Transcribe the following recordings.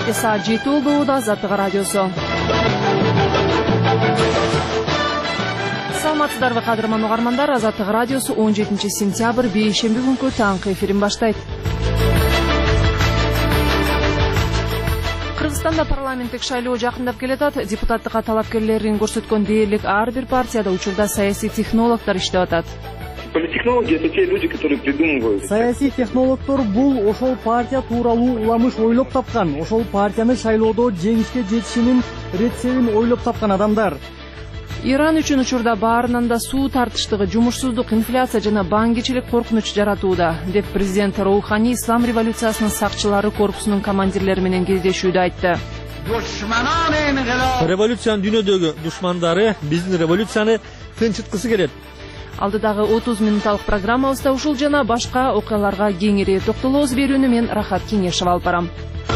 Кенттеги саат 7 болду. Азаттык радиосу. Саламатсыздарбы кадырман угармандар. Азаттык радиосу 17 сентябрь бейшемби күнкү таңкы эфирин баштайт. Кыргызстанда парламенттик шайлоо жакындап келатат. Депутаттыкка талапкерлерин көрсөткөн дээрлик ар бир партияда учурда саясий технологдор иштеп атат. Политтехнологи — это те люди, которые придумывают. Саясий технологдор бул ошол партия тууралуу уламыш ойлоп тапкан, ошол партияны шайлоодо жеңишке жетишинин рецептин ойлоп тапкан адамдар. Иран үчүн учурда баарынан да суу тартыштыгы, жумушсуздук, инфляция жана баңгичилик коркунуч жаратууда, деп президент Роухани Ислам революциясынын сакчылары корпусунун командирлери менен кездешүүдө айтты. Революциянын дүйнөдөгү душмандары биздин революцияны тынчыткысы келет. Алдыдагы 30 минутталык программабызда ушул жана башка окуяларга кеңири токтолобуз берүүнү мен Рахат Кеңешев алып барам.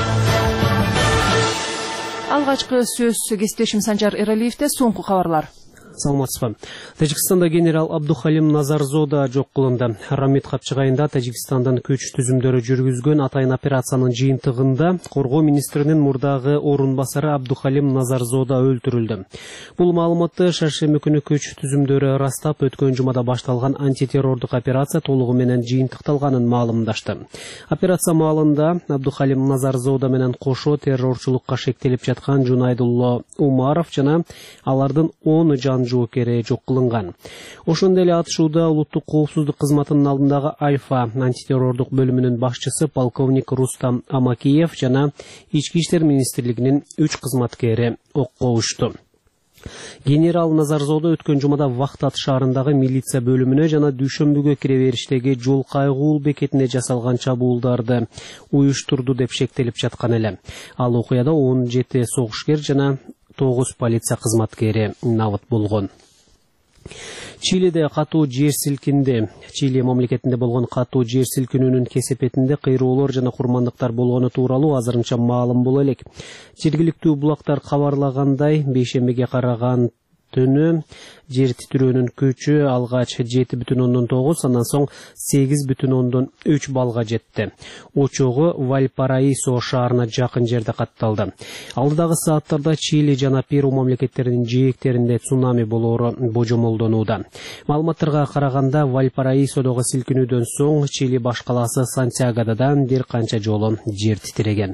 Алгачкы сөз кесиптешим Санжар Эралиевде. Соңку кабарлар. Саламатсызбы. Тажикстанда генерал Абдухалим Назарзода жок кылынды. Рамид Капчыгайында Тажикстандан көч түзүмдөрү жүргүзгөн атайын операциянын жыйынтыгында коргоо министринин мурдагы орун басары Абдухалим Назарзода өлтүрүлдү. Бул маалыматты шаршемби күнү көч түзүмдөрү ырастап өткөн жумада башталган антитеррордук операция толугу менен жыйынтыкталганын маалымдашты. Операция маалында Абдухалим Назарзода менен кошо террорчулукка шектелип жаткан Жунайдулло Умаров жана алардын 10 жан жоокери жок кылынган. Ошондой эле атышууда улуттук коопсуздук кызматынын алдындагы Альфа антитеррордук бөлүмүнүн башчысы полковник Рустам Амакиев жана Ички иштер министрлигинин 3 кызматкери окко ушту. Генерал Назарзода өткөн жумада Вахтат шаарындагы милиция бөлүмүнө жана дүйшөмбүгө кире бериштеги жол кайгуул бекетине жасалган чабуулдарды уюштурду деп шектелип жаткан эле. Ал окуяда 17 согушкер жана 9 полиция кызматкери набыт болгон. Чилиде катуу жер силкинди. Чили мамлекетинде болгон катуу жер силкинүүнүн кесепетинде кыйроолор жана курмандыктар болгону тууралуу азырынча маалым боло элек. Жергиликтүү булактар кабарлагандай, бейшембиге караган түнү жер титирөөнүн күчү алгач 7,9, андан соң 8,3 балга жетти. Очогу Вальпараисо шаарына жакын жерде катталды. Алдыдагы сааттарда Чили жана Перу мамлекеттеринин жээктеринде цунами болоору божомолдонууда. Маалыматтарга караганда Вальпараисодогу силкинүүдөн соң Чили баш калаасы Сантьягода бир канча жолу жер титиреген.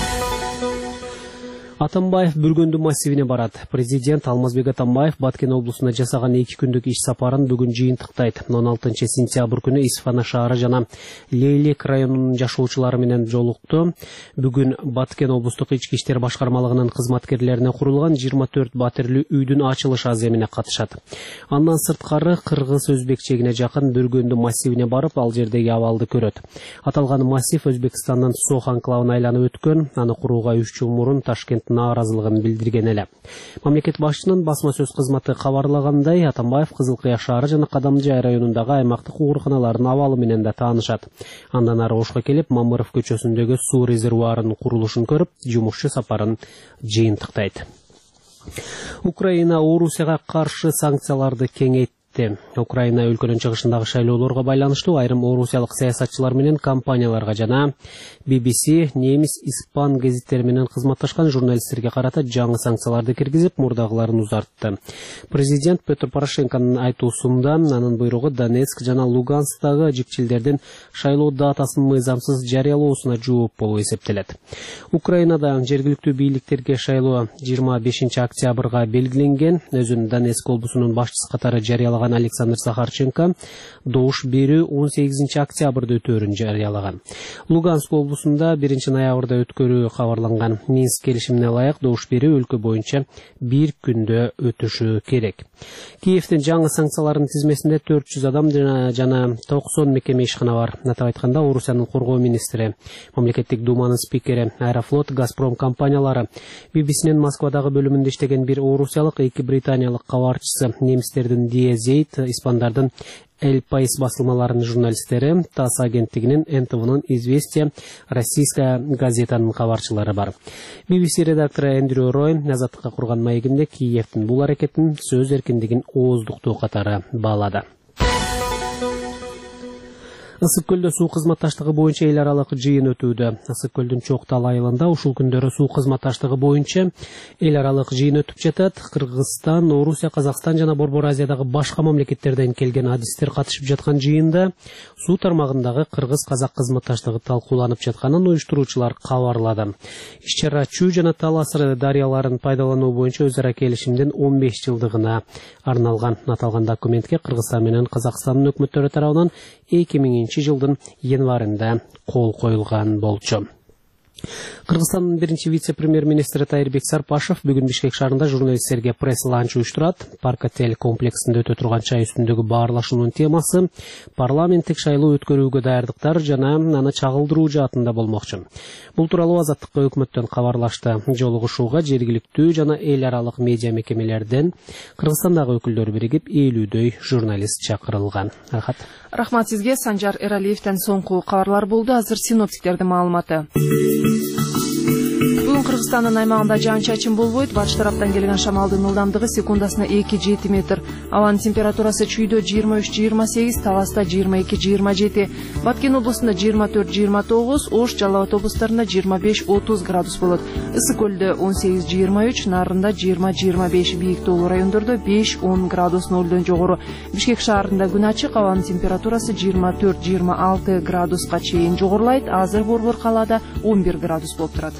Атамбаев Бүргөндү массивине барат. Президент Алмазбек Атамбаев Баткен облусуна жасаган 2 күндүк иш сапарын бүгүн жыйынтыктайт. 16 сентябрь күнү Исфана шаары жана Лейлек районунун жашоочулары менен жолукту. Бүгүн Баткен облустук ички иштер башкармалыгынын кызматкерлерине курулган 24 батирлүү үйдүн ачылыш аземине катышат. Андан сырткары кыргыз-өзбек чегине жакын Бүргөндү массивине барып, ал жердеги абалды көрөт. Аталган массив Өзбекстандын Сох анклавына айланып өткөн, аны курууга 3 жыл мурун Ташкент нааразылыгын билдирген эле. Мамлекет башчынын басма сөз кызматы кабарлагандай, Атамбаев Кызылкыя шаары жана Кадамжай районундагы аймактык ооруканалардын абалы менен да таанышат. Андан ары Ошко келип, Мамыров көчөсүндөгү суу резервуарынын курулушун көрүп, жумушчу сапарын жыйынтыктайт. Украина Орусияга каршы санкцияларды кеңейтти. Украина өлкөнүн чыгышындагы шайлоолорго байланыштуу айрым орусиялык саясатчылар менен компанияларга жана BBC, немис, испан гезиттери менен кызматташкан журналисттерге карата жаңы санкцияларды киргизип, мурдагыларын узартты. Президент Петр Порошенконун айтуусунда анын буйругу Донецк жана Луганскдагы жикчилдердин шайлоо датасын мыйзамсыз жарыялоосуна жооп болуп эсептелет. Украинада жергиликтүү бийликтерге шайлоо 25 октябрга белгиленген. Өзүн Донецк облусунун башчысы катары жарыялаган Александр Сахарченко добуш берүү 18 октябрда өтөөрүн жарыялаган. Луганск облусунда 1 ноябрда өткөрүү кабарланган. Минск келишимине ылайык добуш берүү өлкө боюнча 1 күндө өтүшү керек. Киевдин жаңы санкцияларынын тизмесинде 400 адам жана 90 мекеме ишкана бар. Атап айтканда, Орусиянын коргоо министри, мамлекеттик думанын спикери, Аэрофлот, Газпром компаниялары, BBC-нин Москвадагы бөлүмүндө иштеген бир орусиялык, 2 британиялык кабарчысы, немистердин Диезейт, испандардын El País басылмаларынын журналисттери, ТАСС агенттигинин, НТВнын Известия, Российская газетанын кабарчылары бар. BBC редактору Эндрю Ройн азаттыкка курган маегинде Киевдин бул аракетин сөз эркиндигин ооздуктуу катары баалады. Ысык көлдө суу кызматташтыгы боюнча эл аралык жыйын өтүүдө. Ысык көлдүн Чоктал айылында ушул күндөрү суу кызматташтыгы боюнча эл аралык жыйын өтүп жатат. Кыргызстан, Орусия, Казакстан жана Борбор Азиядагы башка мамлекеттерден келген адистер катышып жаткан жыйында суу тармагындагы кыргыз-казак кызматташтыгы талкууланып жатканын уюштуруучулар кабарлады. Иш-чара Чүү жана Тал асыры дарыяларын пайдалануу боюнча өз ара келишимдин 15 жылдыгына арналган. Аталган документке Кыргызстан менен Казакстандын өкмөттөрү тарабынан 2000 жылдын январында кол коюлган болчу. Кыргызстандын биринчи вице-премьер-министри Тайырбек Сарпашев бүгүн Бишкек шаарында журналисттерге пресс-ланч уюштурат. Парк отель комплексинде өтө турган чай үстүндөгү баарлашуунун темасы парламенттик шайлоо өткөрүүгө даярдыктар жана аны чагылдыруу жаатында болмокчу. Бул тууралуу Азаттыкка өкмөттөн кабарлашты. Жолугушууга жергиликтүү жана эл аралык медиа мекемелерден Кыргызстандагы өкүлдөр биригип 50дөй журналист чакырылган. Рахмат сизге. Санжар Эралиевден соңку кабарлар болду. Азыр синоптиктердин маалыматы. Бүгүн Кыргызстандын аймагында жаан-чачын болбойт. Батыш тараптан келген шамалдын ылдамдыгы секундасына 2-7 метр. Абанын температурасы Чүйдө 23-28, Таласта 22-27, Баткен облусунда 24-29, Ош, Жалал Абад облустарында 25-30 градус болот. Ысык көлдө 18-23, Нарында 20-25, бийик тоолуу райондордо 5-10 градус нөлдөн жогору. Бишкек шаарында күн ачык, абанын температурасы 24-26 градуска чейин жогорулайт. Азыр Борбор калаада 11 градус болуп турат.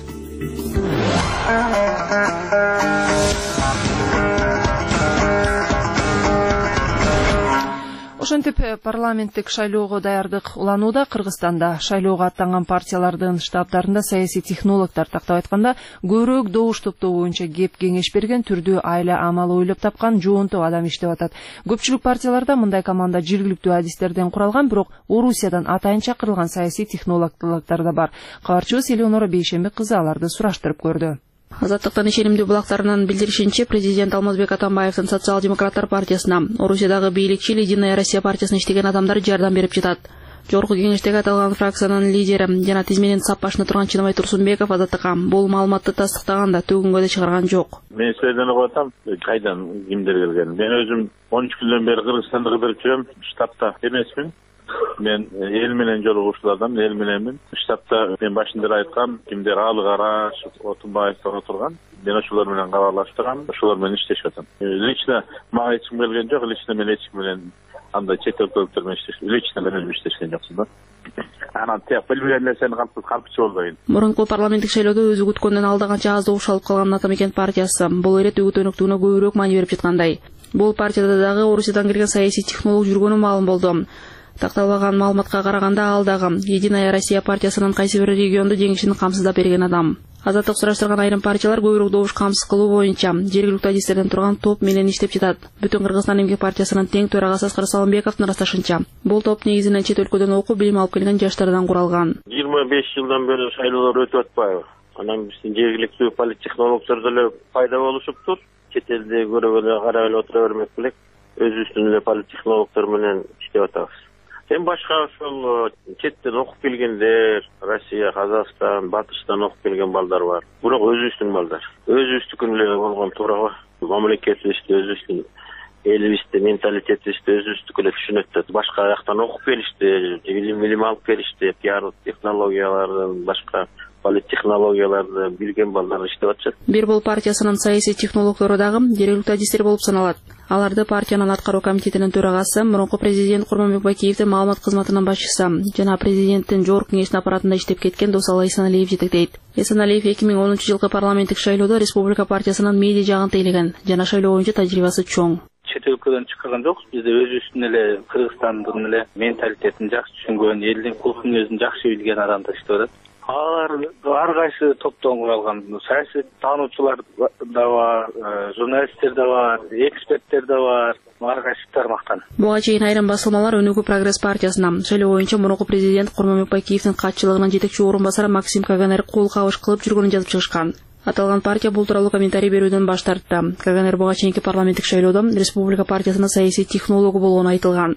Ошентип парламенттик шайлоого даярдык уланууда. Кыргызстанда шайлоого аттанган партиялардын штабтарында саясий технологдор, тактап айтканда, көбүрөөк добуш топтоо боюнча кеп кеңеш берген, түрдүү айла амал ойлоп тапкан жоонтоп адам иштеп атат. Көпчүлүк партияларда мындай команда жергиликтүү адистерден куралган, бирок Орусиядан атайын чакырылган саясий технологдор да бар. Кабарчыбыз Элеонора Бейшембек кызы аларды сураштырып көрдү. Азаттыктын ишенимдүү булактарынан билдиришинче, президент Алмазбек Атамбаевдин социал-демократтар партиясына, Орусиядагы бийликчил Единая Россия партиясына иштеген адамдар жардам берип жатат. Жогорку кеңештеги аталган фракциянын лидери жана тизменин сап башында турган Чыныбай Турсунбеков Азаттыкка бул маалыматты тастыктаганда төгүнгө да чыгарган жок. Мен сөйдөнүп атам, кайдан кимдер келген. Мен өзүм 13 күндөн бери Кыргызстанда кыдырып жүрөм, штабта эмесмин. Мен эл менен жолугушуулардан, эл мененмин. Штабта мен башында айткам, кимдер Алы Караш, Отунбаевдер отурган. Мен ошолор менен кабарлаштырам, ошолор менен иштешип атам. Лично мага эч ким келген жок, лично мен эч ким менен андай чет өлкөлүктөр менен иштешим, лично мен өзүм иштешкен жоксун да. Анан тияк билбеген нерсени калпчы болбойн. Мурунку парламенттик шайлоодо өзү күткөндөн алда канча аз добуш алып калган Атамекен партиясы бул ирет өгүтөнүктүгүнө көбүрөөк маани берип жаткандай. Бул партияда дагы Орусиядан келген саясий технолог жүргөнү маалым болду. Такталган маалыматка караганда ал дагы Единая Россия партиясынын кайсы бир регионду жеңишин камсыздап берген адам. Азаттык сураштырган айрым партиялар көбүрөөк добуш камсыз кылуу боюнча жергиликтүү адистерден турган топ менен иштеп жатат. Бүтүн Кыргызстан эмгек партиясынын тең төрагасы Аскар Салымбековдун ырасташынча, бул топ негизинен чет өлкөдөн окуп билим алып келген жаштардан куралган. 25 жылдан бери шайлоолор өтүп атпайбы? Анан биздин жергиликтүү политтехнологдор деле пайда болушуптур. Чет элде көрүп эле карап эле отура бермек белек. Өзүбүздүн эле политтехнологдор менен иштеп атабыз. Эми башка ошол четтен окуп келгендер, Россия, Казакстан, Батыштан окуп келген балдар бар. Бирок өзүбүздүн балдар. Өзүбүздүкүн эле болгон туурабы? Мамлекетибизди, өзүбүздүн элибизди, менталитетибизди өзүбүздүкү эле түшүнөт да. Башка жактан окуп келишти, билим алып келишти, пиар технологияларын, башка политтехнологияларды билген балдар иштеп атышат. Бир бул партиясынын саясий технологдору дагы жергиликтүү адистер болуп саналат. Аларды партиянын аткаруу комитетинин төрагасы, мурунку президент Курманбек Бакиевдин маалымат кызматынын башчысы жана президенттин жогорку кеңештин аппаратында иштеп кеткен Досалы Эсеналиев жетектейт. Эсеналиев 2010 жылкы парламенттик шайлоодо Республика партиясынын медиа жагын тейлеген жана шайлоо боюнча тажрыйбасы чоң. Чет өлкөдөн чыккан жокпуз. Биз өзүбүздүн эле Кыргызстандын эле менталитетин жакшы түшүнгөн, элдин кул мүнөзүн жакшы билген адамдар иштеп атат. Алар ар кайсы топтон куралган. Саясий таануучулар да бар, журналисттер да бар, эксперттер да бар, ар кайсы тармактан. Буга чейин айрым басылмалар Өнүгүү прогресс партиясына, шайлоо боюнча мурунку президент Курманбек Бакиевдин катчылыгынын жетекчи орун басары Максим Каганер кол кабыш кылып жүргөнүн жазып чыгышкан. Аталган партия бул тууралуу комментарий берүүдөн баш тартты. Каганер буга чейинки парламенттик шайлоодо Республика партиясынын саясий технологу болгону айтылган.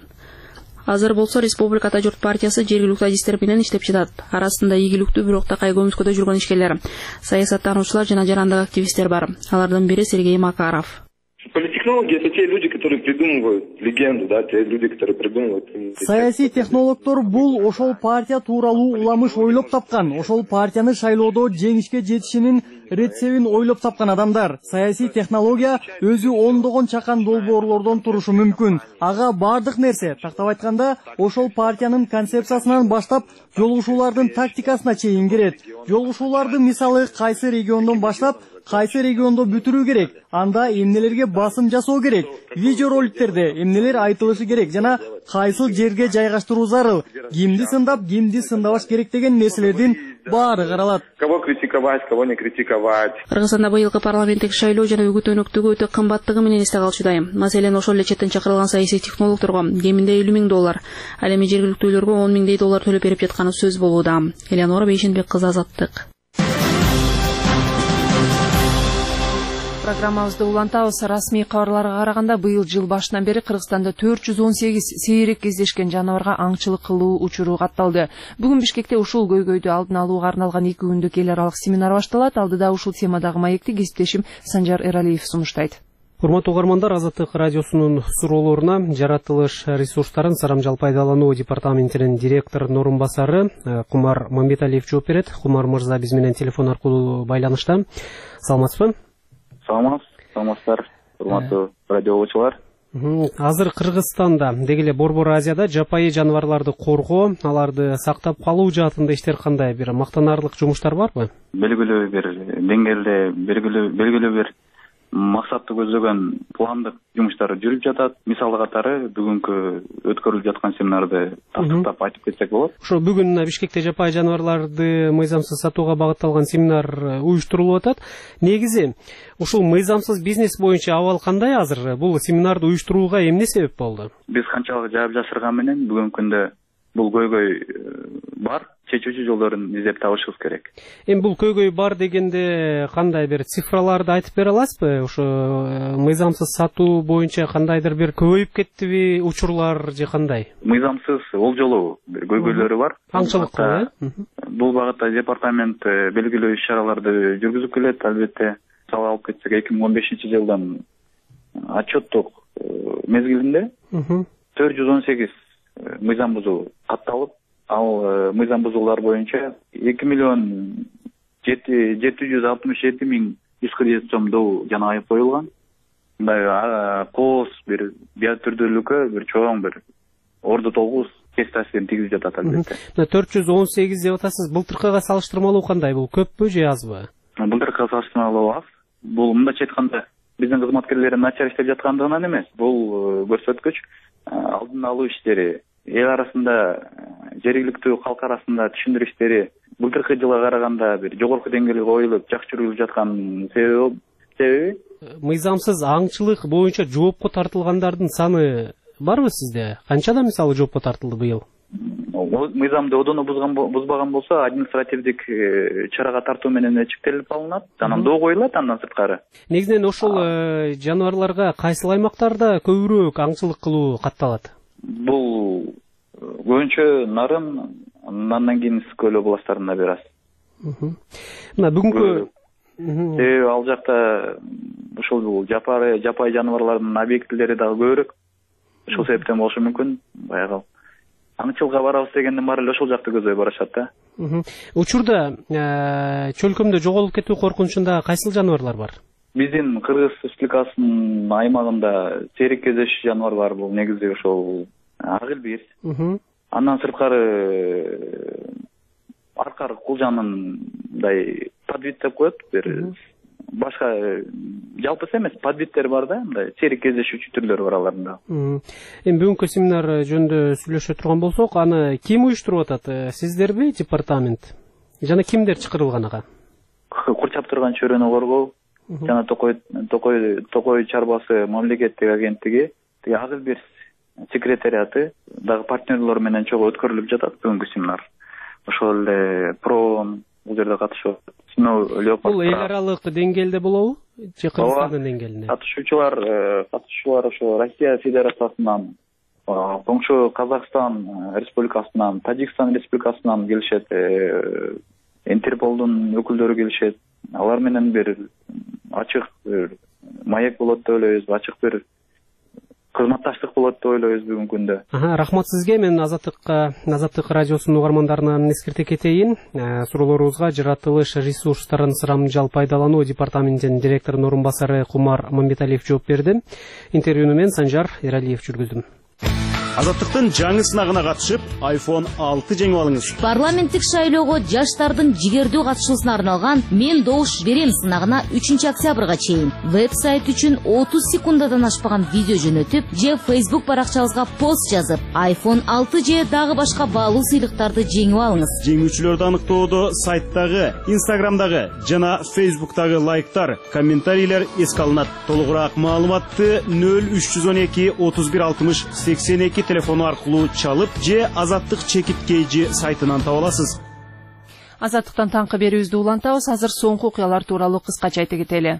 Азыр болсо Республика Журт партиясы жергиликтүү адистер менен иштеп жатат. Арасында ийгиликтүү, бирок такай көмүскөдө жүргөн ишкерлер, саясаттануучулар жана жарандык активисттер бар. Алардын бири Сергей Макаров. Политтехнологи — это те люди, которые придумывают легенду, да, те люди, которые придумывают. Саясий технологдор бул ошол партия тууралуу уламыш ойлоп тапкан, ошол партияны шайлоодо жеңишке жетишинин рецебин ойлоп тапкан адамдар. Саясий технология өзү ондогон чакан долбоорлордон турушу мүмкүн. Ага бардык нерсе, тактап айтканда, ошол партиянын концепциясынан баштап жолугушуулардын тактикасына чейин кирет. Жолугушууларды мисалы кайсы региондон баштап кайсы региондо бүтүрүү керек, анда эмнелерге басым жасоо керек, видео роликтерде эмнелер айтылышы керек жана кайсыл жерге жайгаштыруу зарыл, кимди сындап, кимди сындабаш керек деген нерселердин баары каралат. Кого критиковать, кого не критиковать. Кыргызстанда быйылкы парламенттик шайлоо жана үгүт-өнөктүгү өтө кымбаттыгы менен эсте калчудай. Маселен, ошол эле четтен чакырылган саясий технологдорго кеминде $50,000, ал эми жергиликтүүлөргө $10,000 төлөп берип жатканы сөз болууда. Элеонора Бейшенбек кызы, Азаттык. Программабызды улантабыз. Расмий кабарларга караганда, быйыл жыл башынан бери Кыргызстанда 418 сейрек кездешкен жаныбарга аңчылык кылуу учуру катталды. Бүгүн Бишкекте ушул көйгөйдү алдын алууга арналган 2 күндүк эл аралык семинар башталат. Алдыда ушул темадагы маекти кесиптешим Санжар Эралиев сунуштайт. Урматтуу угармандар, Азаттык радиосунун суроолоруна жаратылыш ресурстарын сарамжал пайдалануу департаментинин директорунун орун басары Кумар Мамбеталиев жооп берет. Кумар мырза биз менен телефон аркылуу байланышта. Саламатсызбы? Саламатсыздар, урматтуу радиолучулар. Азыр Кыргызстанда, деги эле Борбор Азияда жапайы жаныбарларды коргоо, аларды сактап калуу жаатында иштер кандай, бир мактанарлык жумуштар барбы? Белгилүү бир деңгээлде, белгилүү бир максатты көзлөгөн пландык жумуштар жүрүп жатат. Мисалы катары бүгүнкү өткөрүлүп жаткан семинарды тастыктап айтып кетсек болот. Ошо бүгүн Бишкекте жапайы жаныбарларды мыйзамсыз сатууга багытталган семинар уюштурулуп атат. Негизи ушул мыйзамсыз бизнес боюнча абал кандай азыр? Бул семинарды уюштурууга эмне себеп болду? Биз канчалык жаап жашырган менен бүгүнкү күндө бул көйгөй бар, чечүүчү жолдорун издеп табышыбыз керек. Эми бул көйгөй бар дегенде кандай бир цифраларды айтып бере аласызбы? Ошо мыйзамсыз сатуу боюнча кандайдыр бир көбөйүп кеттиби учурлар же кандай? Мыйзамсыз ол жолу бир көйгөйлөрү бар. Аңчылыкка, Бул багытта департамент белгилүү иш-чараларды жүргүзүп келет, албетте. Мисалы алып кетсек, 2015-жылдан отчеттук мезгилинде 418 мыйзам бузуу катталып, ал мыйзам бузуулар боюнча 2,767,147 сомдоо жана айып коюлган. Мындай кооз бир биотүрдүүлүккө бир чоң бир орду толгуз кес таасирин тийгизип жатат албетте. 418 деп атасыз. Былтыркыга салыштырмалуу кандай? Бул көппү же азбы? Былтыркыга салыштырмалуу аз. Бул мындайча айтканда биздин кызматкерлер начар иштеп жаткандыгынан эмес. Бул көрсөткүч алдын алуу иштери, эл арасында, жергиликтүү калк арасында түшүндүрүү иштери былтыркы жылга караганда бир жогорку деңгээлге коюлуп, жакшы жүрүлүп жаткан себеби мыйзамсыз аңчылык боюнча жоопко тартылгандардын саны барбы сизде? Канчадан мисалы жоопко тартылды быйыл? Мыйзамды одоно бузбаган болсо, административдик чарага тартуу менен чектелип алынат, анан доо коюлат андан сырткары. Негизинен ошол жаныбарларга кайсыл аймактарда көбүрөөк аңчылык кылуу катталат? Бул көбүнчө Нарын, андан кийин Ысык көл областарында бир аз. Мына бүгүнкү себеби ал жакта ушул жапайы жаныбарлардын объектилери дагы көбүрөөк. Ушул себептен болушу мүмкүн. Баягы аңчылыкка барабыз дегенден баары эле ошол жакты көздөй барышат да. Учурда чөлкөмдө жоголуп кетүү коркунучунда кайсыл жаныбарлар бар? Биздин Кыргыз Республикасынын аймагында сейрек кездешүү жаныбар бар. Бул негизи ошол агыл бир. Андан сырткары аркар кулжанындай подвид деп коет, бир башка жалпысы эмес подвидтер бар да, мындай сейрек кездешүүчү түрлөрү бар аларында. Эми бүгүнкү семинар жөнүндө сүйлөшө турган болсок, аны ким уюштуруп атат? Сиздерби, департамент? Жана кимдер чакырылган ага? Курчап турган чөйрөнү коргоо жана Токой чарбасы мамлекеттик агенттиги, агыл бир секретариаты дагы партнерлор менен чогуу өткөрүлүп жатат бүгүнкү семинар. Ошол эле ПРО бул жерде катышып, бул эл аралык деңгээлде болобу же Кыргызстандын деңгээлинде? Катышуучулар ошо Россия Федерациясынан, коңшу Казакстан Республикасынан, Тажикстан Республикасынан келишет, Интерполдун өкүлдөрү келишет. Алар менен бир ачык маек болот деп ойлойбуз, ачык бир кызматташтык болот деп ойлойбуз бүгүнкү күндө. Рахмат сизге. Мен Азаттык радиосунун угармандарынан эскерте кетейин. Суроолорубузга жаратылыш ресурстарын сырамжал пайдалануу департаментинин директорунун орун басары Кумар Мамбеталиев жооп берди. Интервьюну мен Санжар Эралиев жүргүздүм. Азаттыктын жаңы сынагына катышып, iPhone 6 жеңип алыңыз. Парламенттик шайлоого жаштардын жигердүү катышуусуна арналган «Мен добуш берем» сынагына 3 октябрга чейин веб-сайт үчүн 30 секундадан ашпаган видео жөнөтүп, же Facebook баракчабызга пост жазып, iPhone 6 же дагы башка баалуу сыйлыктарды жеңип алыңыз. Жеңүүчүлөрдү аныктоодо сайттагы, Instagramдагы жана Facebooktагы лайктар, комментарийлер эске алынат. Толугураак маалыматты 0312 31 60 82 телефону аркылуу чалып же Азаттык чекиткейжи сайтынан таба аласыз. Азаттыктан таңкы берүүбүздү улантабыз. Азыр соңку окуялар тууралуу кыскача айта кетели.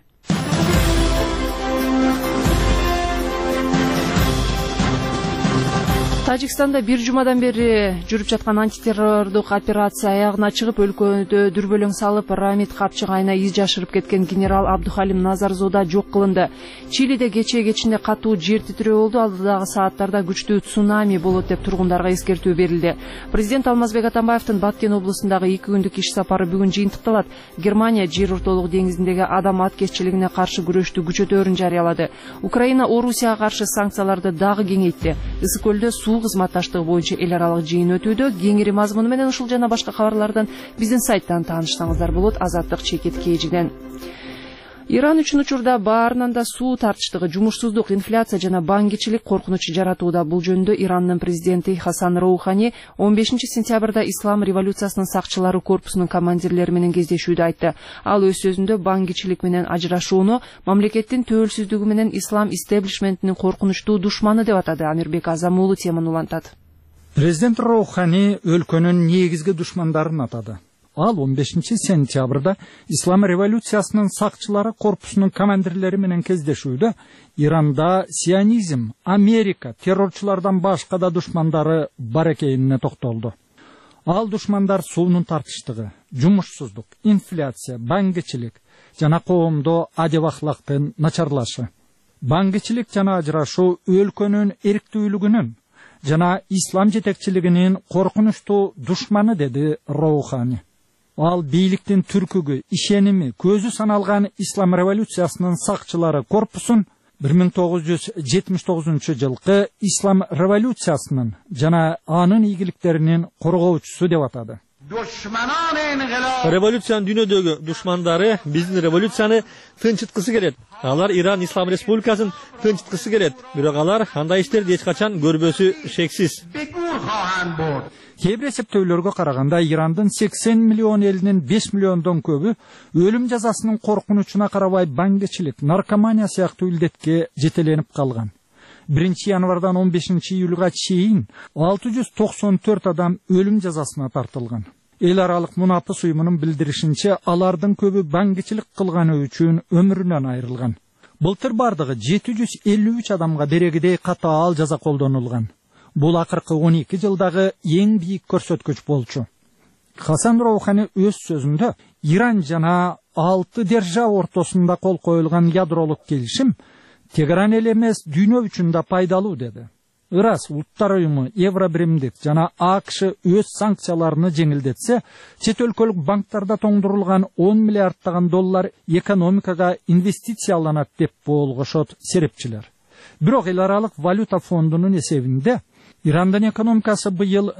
Тажикстанда бир жумадан бери жүрүп жаткан антитеррордук операция аягына чыгып, өлкөдө дүрбөлөң салып, Рамид Капчыгайна из жашырып кеткен генерал Абдухалим Назарзода жок кылынды. Чилиде кечинде катуу жер титирөө болду. Алдыдагы сааттарда күчтүү цунами болот деп тургундарга эскертүү берилди. Президент Алмазбек Атамбаевдин Баткен облусундагы 2 күндүк иш сапары бүгүн жыйынтыкталат. Германия жер ортолук деңизиндеги адам аткезчилигине каршы күрөштү күчөтөөрүн жарыялады. Украина Орусияга каршы санкцияларды дагы кеңейтти. Ысык көлдө суу кызматташтыгы боюнча эл аралык жыйын өтүүдө. Кеңири мазмуну менен ушул жана башка кабарлардан биздин сайттан таанышсаңыздар болот. Азаттык чекиткейжиден. Иран үчүн учурда баарынан да суу тартыштыгы, жумушсуздук, инфляция жана баңгичилик коркунучу жаратууда. Бул жөнүндө Ирандын президенти Хасан Роухани 15 сентябрда Ислам революциясынын сакчылары корпусунун командирлери менен кездешүүдө айтты. Ал өз сөзүндө баңгичилик менен ажырашууну мамлекеттин төөлсүздүгү менен ислам истеблишментинин коркунучтуу душманы деп атады. Амирбек Азамуулу теманы улантат. Президент Роухани өлкөнүн негизги душмандарын атады. Ал 15 сентябрда Ислам революциясынын сакчылары корпусунун командирлери менен кездешүүдө Иранда сионизм, Америка, террорчулардан башка да душмандары бар экенине токтолду. Ал душмандар суунун тартыштыгы, жумушсуздук, инфляция, баңгичилик жана коомдо адеп ахлактын начарлашы. Баңгичилик жана ажырашуу өлкөнүн эрктүүлүгүнүн жана ислам жетекчилигинин коркунучтуу душманы, деди Роухани. Ал бийликтин түркүгү, ишеними, көзү саналган Ислам революциясынын сакчылары корпусун 1979 жылкы Ислам революциясынын жана анын ийгиликтеринин коргоочусу деп атады. Революциянын дүйнөдөгү душмандары биздин революцияны тынчыткысы келет. Алар Иран Ислам Республикасын тынчыткысы келет. Бирок алар андай иштерди эч качан көрбөсү шексиз. Кээ бир эсептөөлөргө караганда Ирандын 80 миллион элинин 5 миллиондон көбү өлүм жазасынын коркунучуна карабай баңгичилик, наркомания сыяктуу илдетке жетеленип калган. 1 январдан 15 июлга чейин 694 адам өлүм жазасына тартылган. Эл аралык мунапыс уюмунун билдиришинче, алардын көбү баңгичилик кылганы үчүн өмүрүнөн айрылган. Былтыр бардыгы 753 адамга берегидей катаал жаза колдонулган. Бул акыркы 12 жылдагы эң бийик көрсөткүч болчу. Хасан Роухани өз сөзүндө Иран жана 6 держава ортосунда кол коюлган ядролук келишим Тегеран эле эмес, дүйнө үчүн да пайдалуу деди. Ырас Улуттар уюму, Евробиримдик жана АКШ өз санкцияларını жеңилдетсе, чет өлкөлүк банктарда тоңдурулган 10 миллиардтаган доллар экономикага инвестицияланат деп болгошот серепчилер. Бирок эл аралык валюта фондунун эсебинде Ирандын экономикасы быйыл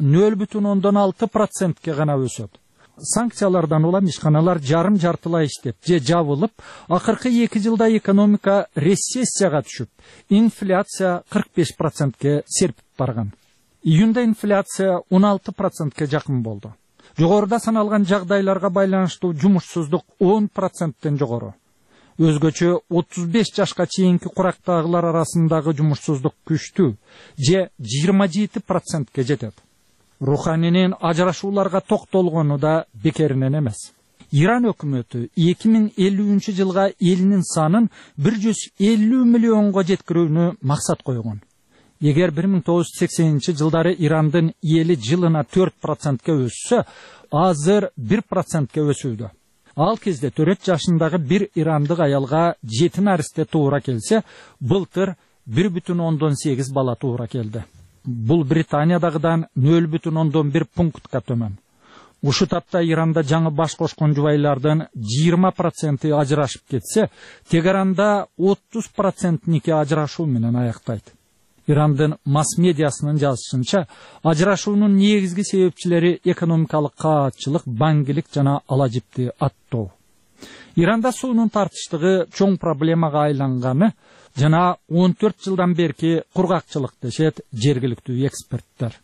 0,6%ке гана өсөт. Санкциялардан улам ишканалар жарым-жартылай иштеп же жабылып, акыркы 2 жылда экономика рецессияга түшүп, инфляция 45%ке серпип барган. Июнда инфляция 16%ке жакын болду. Жогоруда саналган жагдайларга байланыштуу жумушсуздук 10%тен жогору. Өзгөчө 35 жашка чейинки курактагылар арасындагы жумушсуздук күчтүү же 27%ке жетет. Руханинин ажырашууларга токтолгону да бекеринен эмес. Иран өкмөтү 2050 жылга элинин санын 150 миллионго жеткирүүнү максат койгон. Эгер 1980 жылдары Ирандын эли жылына 4%ке өссө, азыр 1%ке өсүүдө. Ал кезде 4 жашындагы бир ирандык аялга 7 наристе туура келсе, былтыр 1,8 бала туура келди. Бул Британиядагыдан 0,1 пунктка төмөн. Ушу тапта Иранда жаңы баш кошкон жубайлардын 20% ажырашып кетсе, Тегеранда 30%ники ажырашуу менен аяктайт. Ирандын масс-медиасынын жазышынча, ажырашуунун негизги себепчилери экономикалык каатчылык, баңгилик жана ала жипти аттоо. Иранда суунун тартыштыгы чоң проблемага айланганы жана 14 жылдан берки кургакчылык дешет жергиликтүү эксперттер.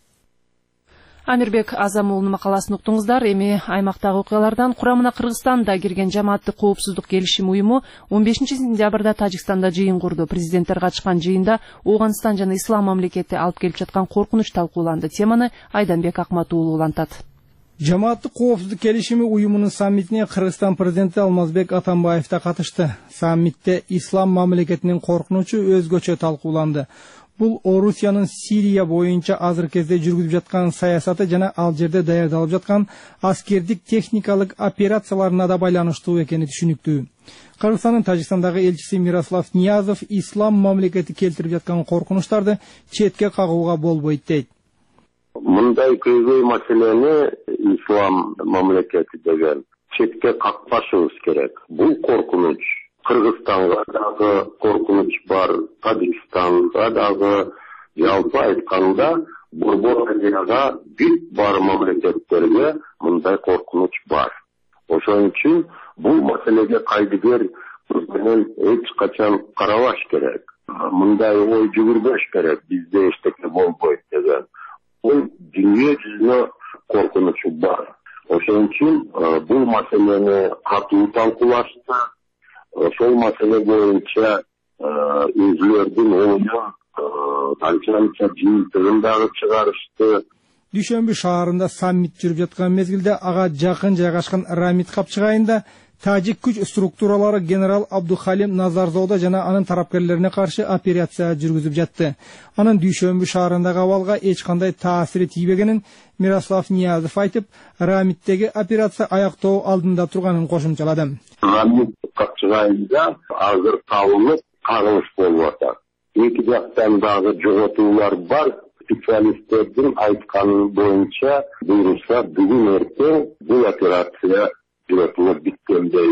Амирбек Азамулунун макаласын уктуңуздар. Эми аймактагы окуялардан курамына Кыргызстанда кирген жамааттык коопсуздук келишим уюму 15 сентябрда Тажикстанда жыйын курду. Президенттер катышкан жыйында Ооганстан жана Ислам мамлекети алып келип жаткан коркунуч талкууланды. Теманы Айданбек Акматуулу улантат. Жамааттык коопсуздук келишими уюмунун саммитине Кыргызстан президенти Алмазбек Атамбаев да катышты. Саммитте Ислам мамлекетинин коркунучу өзгөчө талкууланды. Бул Орусиянын Сирия боюнча азыр кезде жүргүзүп жаткан саясаты жана ал жерде даярдалып жаткан аскердик техникалык операцияларына да байланыштуу экени түшүнүктүү. Кыргызстандын Тажикстандагы элчиси Мирослав Ниязов Ислам мамлекети келтирип жаткан коркунучтарды четке кагууга болбойт дейт. Мындай көйгөй маселени Ислам мамлекети деген четке какпашыбыз керек. Бул коркунуч Кыргызстанга дагы коркунуч бар, Тажикстанга дагы, жалпы айтканда Борбор Азияга бүт бар мамлекеттерге мындай коркунуч бар. Ошон үчүн бул маселеге кайдыгер менен эч качан карабаш керек. Мындай ой жүгүрбөш керек, бизде эчтеке болбойт деген. Ой дүйнө жүзүнө коркунучу бар. Ошон үчүн бул маселени катуу талкуулашты. Сол маселе боюнча өзүлөрдүн оюн канча жыйынтыгын дагы чыгарышты. Дүйшөмбү шаарында саммит жүрүп жаткан мезгилде ага жакын жайгашкан Рамит капчыгайында тажик күч структуралары генерал Абдухалим Назарзода жана анын тарапкерлерине каршы операция жүргүзүп жатты. Анын Дүйшөмбү шаарындагы абалга эч кандай таасири тийбегенин Мирослав Ниязов айтып, Рамиттеги операция аяктоо алдында турганын кошумчалады. Рамит капчыгайында азыр табылып кагылыш болуп атат. Эки жактан дагы жоготуулар бар. Специалисттердин айтканы боюнча буйрулса бүгүн эртең бул операция жүрөтүлүп биткендей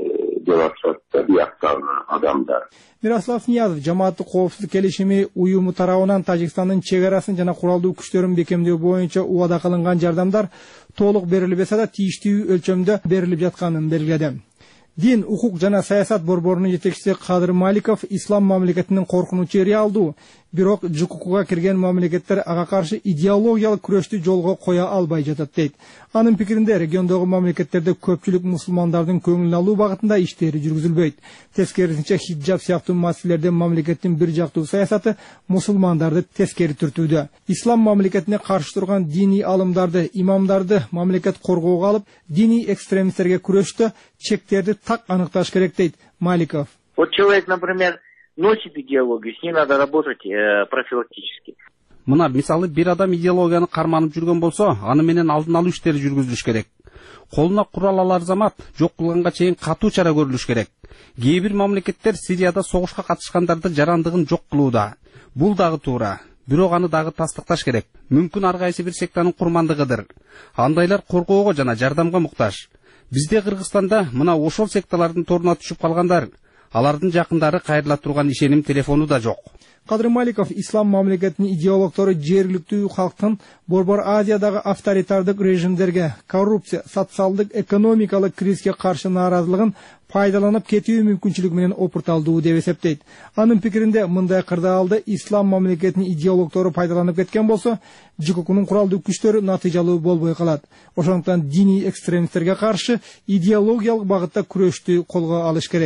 деп атышат да бияктагы адамдар. Мирослав Ниязов жамааттык коопсуздук келишими уюму тарабынан Тажикстандын чек арасын жана куралдуу күчтөрүн бекемдөө боюнча убада кылынган жардамдар толук берилбесе да тийиштүү өлчөмдө берилип жатканын белгиледи. Дин, укук жана саясат борборунун жетекчиси Кадыр Маликов Ислам мамлекетинин коркунучу реалдуу, бирок ЖККга кирген мамлекеттер ага каршы идеологиялык күрөштү жолго коя албай жатат дейт. Анын пикиринде региондогу мамлекеттерде көпчүлүк мусулмандардын көңүлүн алуу багытында иштери жүргүзүлбөйт. Тескерисинче хиджаб сыяктуу маселелерде мамлекеттин бир жактуу саясаты мусулмандарды тескери түртүүдө. Ислам мамлекетине каршы турган диний алымдарды, имамдарды мамлекет коргоого алып, диний экстремисттерге күрөштө чектерди так аныкташ керек дейт Маликов. Вот человек, например, носит идеологию, с ней надо работать профилактически. Мына мисалы бир адам идеологияны карманып жүргөн болсо, аны менен алдын алуу иштери жүргүзүлүш керек. Колуна курал алар замат жок кылганга чейин катуу чара көрүлүш керек. Кээ бир мамлекеттер Сирияда согушка катышкандарды жарандыгын жок кылууда. Бул дагы туура. Бирок аны дагы тастыкташ керек. Мүмкүн ар кайсы бир сектанын курмандыгыдыр. Андайлар коргоого жана жардамга муктаж. Бизде Кыргызстанда мына ошол секталардын торуна түшүп калгандар, алардын жакындары кайрыла турган ишеним телефону да жок. Кадыр Маликов Ислам мамлекетинин идеологтору жергиликтүү калктын Борбор Азиядагы авторитардык режимдерге, коррупция, социалдык, экономикалык кризиске каршы нааразылыгын пайдаланып кетүү мүмкүнчүлүгү менен опурталдуу деп эсептейт. Анын пикиринде мындай кырдаалды Ислам мамлекетинин идеологтору пайдаланып кеткен болсо, ЖККнын куралдуу күчтөрү натыйжалуу болбой калат. Ошондуктан диний экстремисттерге каршы идеологиялык багытта күрөштү колго алыш керек.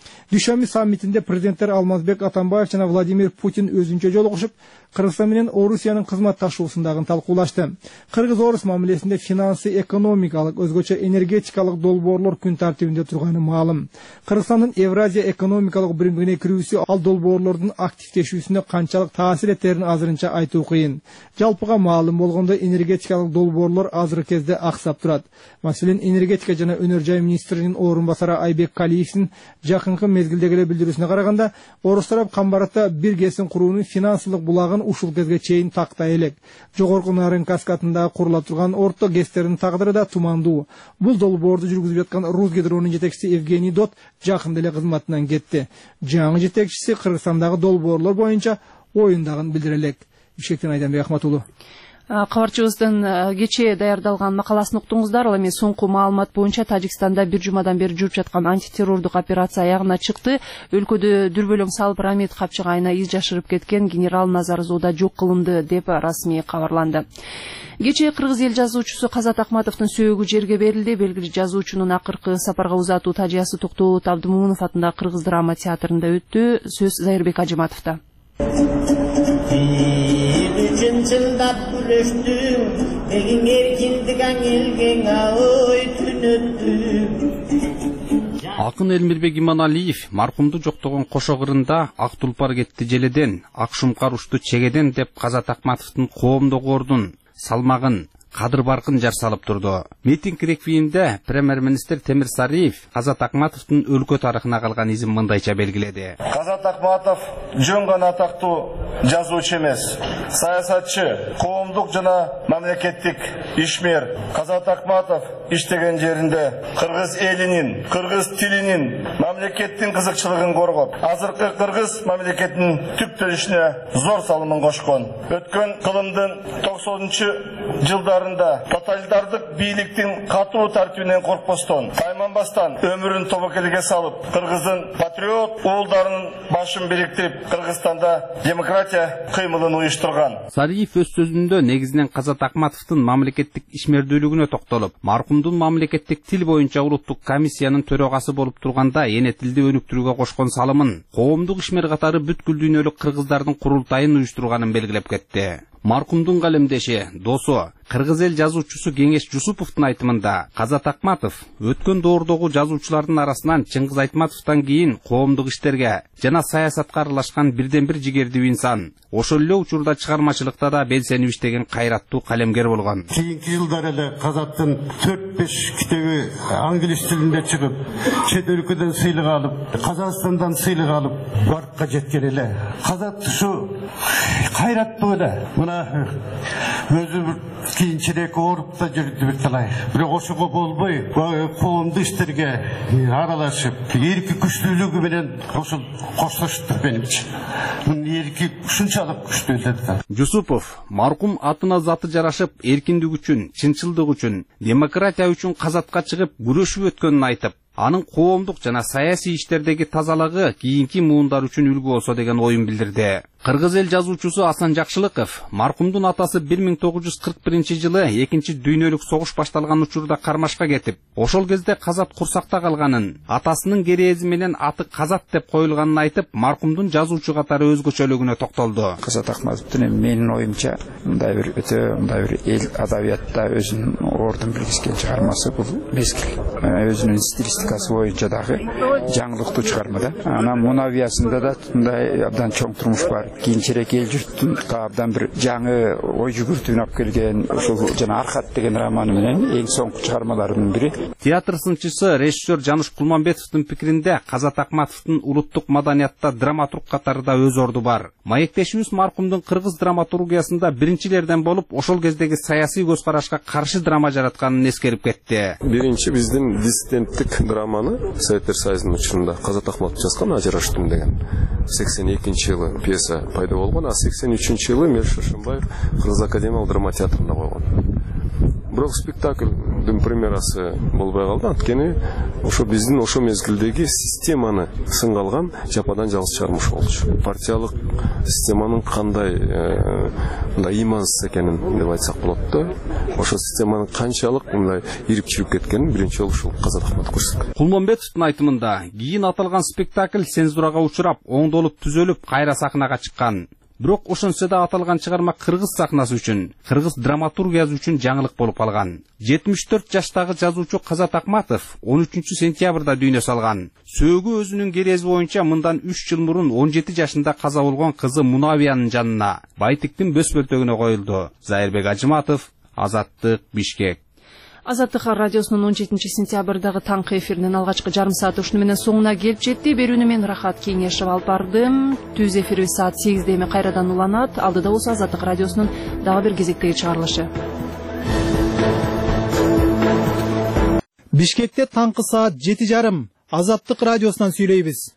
Дүйшөмбү саммитинде президенттер Алмазбек Атамбаев жана Владимир Путин өзүнчө жолугушуп, Кыргызстан менен Орусиянын кызматташуусундагы талкуулашты. Кыргыз-Орус мамилесинде финансы, экономикалык, өзгөчө энергетикалык долбоорлор күн тартибинде турганы маалым. Кыргызстандын Евразия экономикалык биримдигине кирүүсү ал долбоорлордун активдешүүсүнө канчалык таасир этерин азырынча айтуу кыйын. Жалпыга маалым болгондой энергетикалык долбоорлор азыркы кезде аксап турат. Маселен, энергетика жана өнөр жай министринин орун басары Айбек Калиевдин жакынкы мезгилдеги эле билдирүүсүнө караганда, Орус тарап Камбаратта бир кесин куруунун финансылык булагын ушул кезге чейин тактай элек. Жогорку Нарын каскадында курула турган орто ГЭСтердин тагдыры да тумандуу. Бул долбоорду жүргүзүп жаткан Русгидронун жетекчиси Евгений Дот жакында эле кызматынан кетти. Жаңы жетекчиси Кыргызстандагы долбоорлор боюнча оюндагын билдире элек. Бишкектен Айданбек Ахматулу. Кабарчыбыздын кечээ даярдалган макаласын уктуңуздар. Ал эми соңку маалымат боюнча Тажикстанда бир жумадан бери жүрүп жаткан антитеррордук операция аягына чыкты. Өлкөдө дүрбөлөң салып Рамид Капчыгайына из жашырып кеткен генерал Назар Зода жок кылынды деп расмий кабарланды. Кечээ кыргыз эл жазуучусу Казат Акматовдун сөөгү жерге берилди. Белгилүү жазуучунун акыркы сапарга узатуу тажыясы Токтолот Абдымунов атындагы Кыргыз драма театрында өттү. Сөз Зайырбек Ажыматовдо. Жылдап күрөштүм, эгин эркиндик аңелген ой түнөттүм. Акын Элмирбек Иманалиев маркумду жоктогон кошо кырында ак тулпар кетти желеден, ак шумкар ушту чегеден деп Казат Акматовдун коомдук ордун, салмагын, кадыр баркын жар салып турду. Митинг реквиемде премьер-министр Темир Сариев Казат Акматовдун өлкө тарыхына калган изин мындайча белгиледи. Казат Акматов жөн гана атактуу жазуучу эмес, саясатчы, коомдук жана мамлекеттик ишмер. Казат Акматов иштеген жеринде кыргыз элинин, кыргыз тилинин, мамлекеттин кызыкчылыгын коргоп, азыркы кыргыз мамлекетинин түптөлүшүнө зор салымын кошкон. Өткөн кылымдын 90-жылдарында тоталитардык бийликтин катуу тартибинен коркпостон, тайманбастан өмүрүн тобокелге салып, кыргыздын патриот уулдарынын башын бириктирип, Кыргызстанда демократия кыймылын уюштурган. Сариев өз сөзүндө негизинен Казат Акматовдун мамлекеттик ишмердүүлүгүнө токтолуп, маркумдун мамлекеттик тил боюнча улуттук комиссиянын төрөгасы болуп турганда эне тилди өнүктүрүүгө кошкон салымын, коомдук ишмер катары бүткүл дүйнөлүк кыргыздардын курултайын уюштурганын белгилеп кетти. Маркумдун калемдеши, досу, кыргыз эл жазуучусу Кеңеш Жусуповдун айтымында Казат Акматов өткөн доордогу жазуучулардын арасынан Чыңгыз Айтматовдон кийин коомдук иштерге жана саясатка аралашкан бирден бир жигердүү инсан. Ошол эле учурда чыгармачылыкта да белсенип иштеген кайраттуу калемгер болгон. Кийинки жылдары эле Казаттын 4-5 китеби англис тилинде чыгып, чет өлкөдөн сыйлык алып, Казакстандан сыйлык алып, баркка жеткен эле. Казат ушу кайраттуу эле. Өзү кийинчерээк ооруп да жүрдү бир талай. Бирок ошого болбой, коомдук иштерге аралашып, эрки күчтүүлүгү менен коштоштур менимче. Мунун эрки ушунчалык күчтүү эле. Жусупов маркум атына заты жарашып, эркиндик үчүн, чынчылдык үчүн, демократия үчүн Казатка чыгып күрөшүп өткөнүн айтып, анын коомдук жана саясий иштердеги тазалыгы кийинки муундар үчүн үлгү болсо деген оюн билдирди. Кыргыз эл жазуучусу Асан Жакшылыков маркумдун атасы 1941-жылы экинчи дүйнөлүк согуш башталган учурда Кармашка кетип, ошол кезде Казат курсакта калганын, атасынын керээзи менен аты Казат деп коюлганын айтып, маркумдун жазуучу катары өзгөчөлүгүнө токтолду. Казат Акматовдун менин оюмча мындай бир эл адабиятта өзүнүн ордун билгискен чыгармасы бул мезгил. Өзүнүн стилистикасы боюнча дагы жаңылыктуу чыгарма да. Анан мунавиясында да мындай абдан чоң турмуш бар. Кийинчерээк эл журттун абдан бир жаңы ой жүгүртүүнү алып келген ушул жана Аркат деген романы менен эң соңку чыгармаларынын бири. Театр сынчысы режиссер Жануш Кулманбетовдун пикиринде Казат Акматовдун улуттук маданиятта драматург катарында өз орду бар. Маектешибиз маркумдун кыргыз драматургиясында биринчилерден болуп, ошол кездеги саясий көз карашка каршы драма жаратканын эскерип кетти. Биринчи биздин диссиденттик драманы Советтер Союзунун учурунда Казат Акматов жазган Ажырашытым деген 82-жылы пьеса пайда болгон, а 83-жылы Мелиш Шошонбаев Кыргыз академиялык драма театрында койгон. Бирок спектакль дым премьерасы болбой калды. Анткени ошо биздин ошо мезгилдеги системаны сынга алган жападан жалгыз чыгармыш болчу. Партиялык системанын кандай имансыз экенин деп айтсак болот да. Ошо системанын канчалык мындай ирип чүрүп кеткенин биринчи жолу ушул Казат Акматов көрсөткөн. Кулмамбетовдун айтымында кийин аталган спектакль цензурага учурап, оңдолуп түзөлүп, кайра сахнага чыккан. Бирок ошончо да аталган чыгарма кыргыз сахнасы үчүн, кыргыз драматургиясы үчүн жаңылык болуп калган. 74 жаштагы жазуучу Казат Акматов 13-сентябрда дүйнө салган. Сөөгү өзүнүн керези боюнча мындан 3 жыл мурун 17 жашында каза болгон кызы Мунавиянын жанына Байтиктин бөспөлтөгүнө коюлду. Зайырбек Ажыматов, Азаттык, Бишкек. Азаттык радиосунун 17-сентябрдагы таңкы эфиринин алгачкы жарым сааты ушуну менен соңуна келип жетти. Берүүнү мен Рахат Кеңешев алып бардым. Түз эфирибиз саат 8де эми кайрадан уланат. Алдыда болсо Азаттык радиосунун дагы бир кезектеги чыгарылышы. Бишкекте таңкы саат 7:30 Азаттык радиосунан сүйлөйбүз.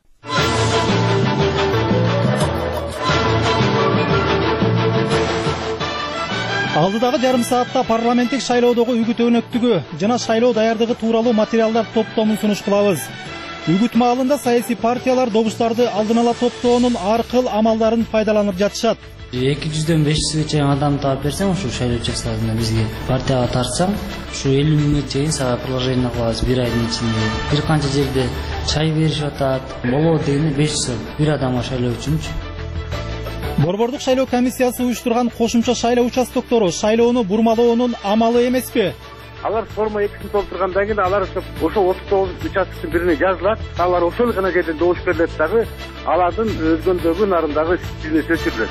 Алдыдагы жарым саатта парламенттик шайлоодогу үгүт өнөктүгү жана шайлоо даярдыгы тууралуу материалдар топтомун сунуш кылабыз. Үгүт маалында саясий партиялар добуштарды алдын ала топтоонун ар кыл амалдарын пайдаланып жатышат. 200дөн 500ге чейин адам таап берсең, ушул шайлоо участкасында бизге партияга тартсаң, ушу 50 миңге чейин сага предложение кылабыз 1 айдын ичинде. Бир канча жерде чай беришип атат. Болот дегенде 500 сом бир адамга шайлоо үчүнчү. Борбордук шайлоо комиссиясы уюштурган кошумча шайлоо участоктору шайлоону бурмалоонун амалы эмеспи? Алар форма 2-син толтургандан кийин алар ошо 39 участоктун бирине жазылат. Алар ошол гана жерден добуш берилет дагы, алардын өзгөндөгү нарындагы бизнес өчүрүлөт.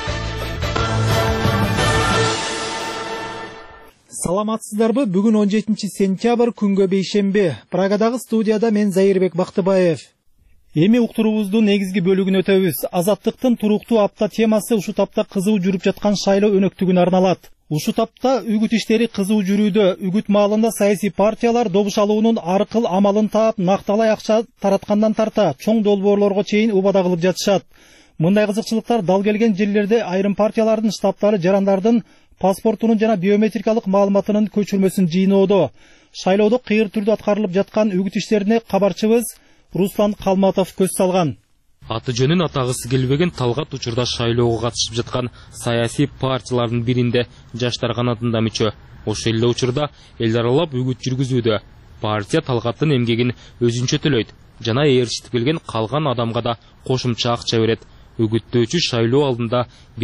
Саламатсыздарбы? Бүгүн 17-сентябрь күнгө бейшемби. Прагадагы студияда мен Зайырбек Бактыбаев. Эми уктуруубуздун негизги бөлүгүн өтөбүз. Азаттыктын туруктуу апта темасы ушу тапта кызуу жүрүп жаткан шайлоо өнөктүгүнө арналат. Ушу тапта үгүт иштери кызуу жүрүүдө. Үгүт маалында саясий партиялар добуш алуунун ар кыл амалын таап, накталай акча тараткандан тарта чоң долбоорлорго чейин убада кылып жатышат. Мындай кызыкчылыктар дал келген жерлерде айрым партиялардын штабтары жарандардын паспортунун жана биометрикалык маалыматынын көчүрмөсүн жыйноодо. Шайлоодо кыйыр түрдө аткарылып жаткан үгүт иштерине кабарчыбыз Руслан Калматов көз салган. Аты жөнүн атагысы келбеген талгат учурда шайлоого катышып жаткан саясий партиялардын биринде жаштар канатында мүчө. Ошол эле учурда эл аралап үгүт жүргүзүүдө. Партия талгаттын эмгегин өзүнчө төлөйт жана ээрчитип келген калган адамга да кошумча акча берет. Үгүттөөчү шайлоо алдында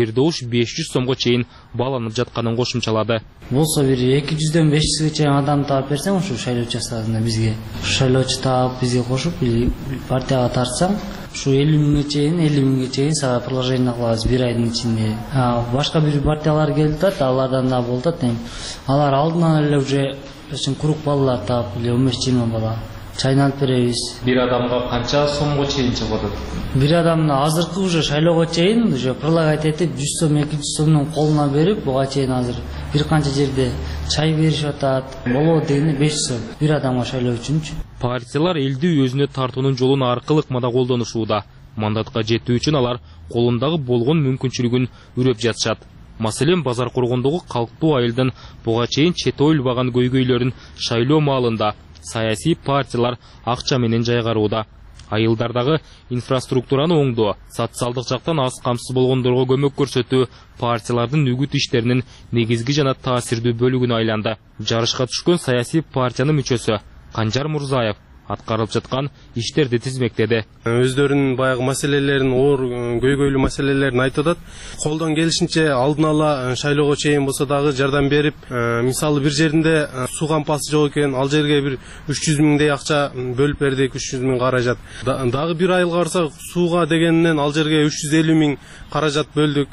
1,500 сомго чейин бааланып жатканын кошумчалады. Болсо бир 200дөн 500ге чейин адам таап берсең, ушул шайлоо участкасында бизге шайлоочу таап бизге кошуп партияга тартсаң, ушу 50 миңге чейин сага предложение кылабыз 1 айдын ичинде. Башка бир партиялар келип атат, алардан да болуп атат. Алар алдынан эле уже курук балалар таап 15-20 бала чайнанып беребиз. Бир адамга канча сомго чейин чыгып атат? Бир адамна азыркы уже шайлоого чейин уже предлагать этип 100 сом 200 сомдун колуна берип, буга чейин азыр бир канча жерде чай беришип атат. Болот дегенде 500 сом бир адамга шайлоо үчүнчү. Партиялар элди өзүнө тартуунун жолун аркылык мада колдонушууда. Мандатка жетүү үчүн алар колундагы болгон мүмкүнчүлүгүн үрөп жатышат. Маселен, базар коргондогу калктуу айылдын буга чейин чет ойлбаган көйгөйлөрүн шайлоо маалында саясий партиялар акча менен жайгарууда. Айылдардагы инфраструктураны оңдоо, социалдык жактан аз камсыз болгондорго көмөк көрсөтүү партиялардын үгүт иштеринин негизги жана таасирдүү бөлүгүнө айланды. Жарышка түшкөн саясий партиянын мүчөсү Канжар Мурзаев аткарылып жаткан иштерди тизмектеди. Өздөрүнүн баягы маселелерин, оор көйгөйлүү маселелерин айтып атат. Колдон келишинче алдын ала шайлоого чейин болсо дагы жардам берип, мисалы бир жеринде суу кампасы жок экен, ал жерге бир 300 миңдей акча бөлүп бердик, 300 миң каражат. Дагы бир айылга барсак, сууга дегенинен ал жерге 350 миң каражат бөлдүк.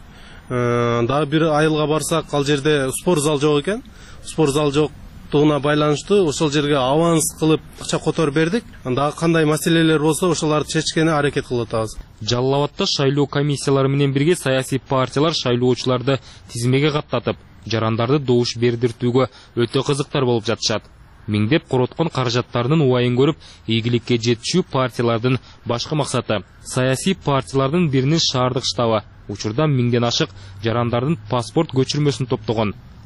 Дагы бир айылга барсак, ал жерде спорт зал жок экен. Спорт зал жок байланыштуу ошол жерге аванс кылып акча которуп бердик. Дагы кандай маселелер болсо ошолорду чечкене аракет кылып атабыз. Жалал Абадта шайлоо комиссиялары менен бирге саясий партиялар шайлоочуларды тизмеге каттатып, жарандарды добуш бердиртүүгө өтө кызыктар болуп жатышат. Миңдеп короткон каражаттарынын убайын көрүп, ийгиликке жетишүү партиялардын башкы максаты. Саясий партиялардын биринин шаардык штабы учурда 1000ден ашык жарандардын паспорт көчүрмөсүн топтогон.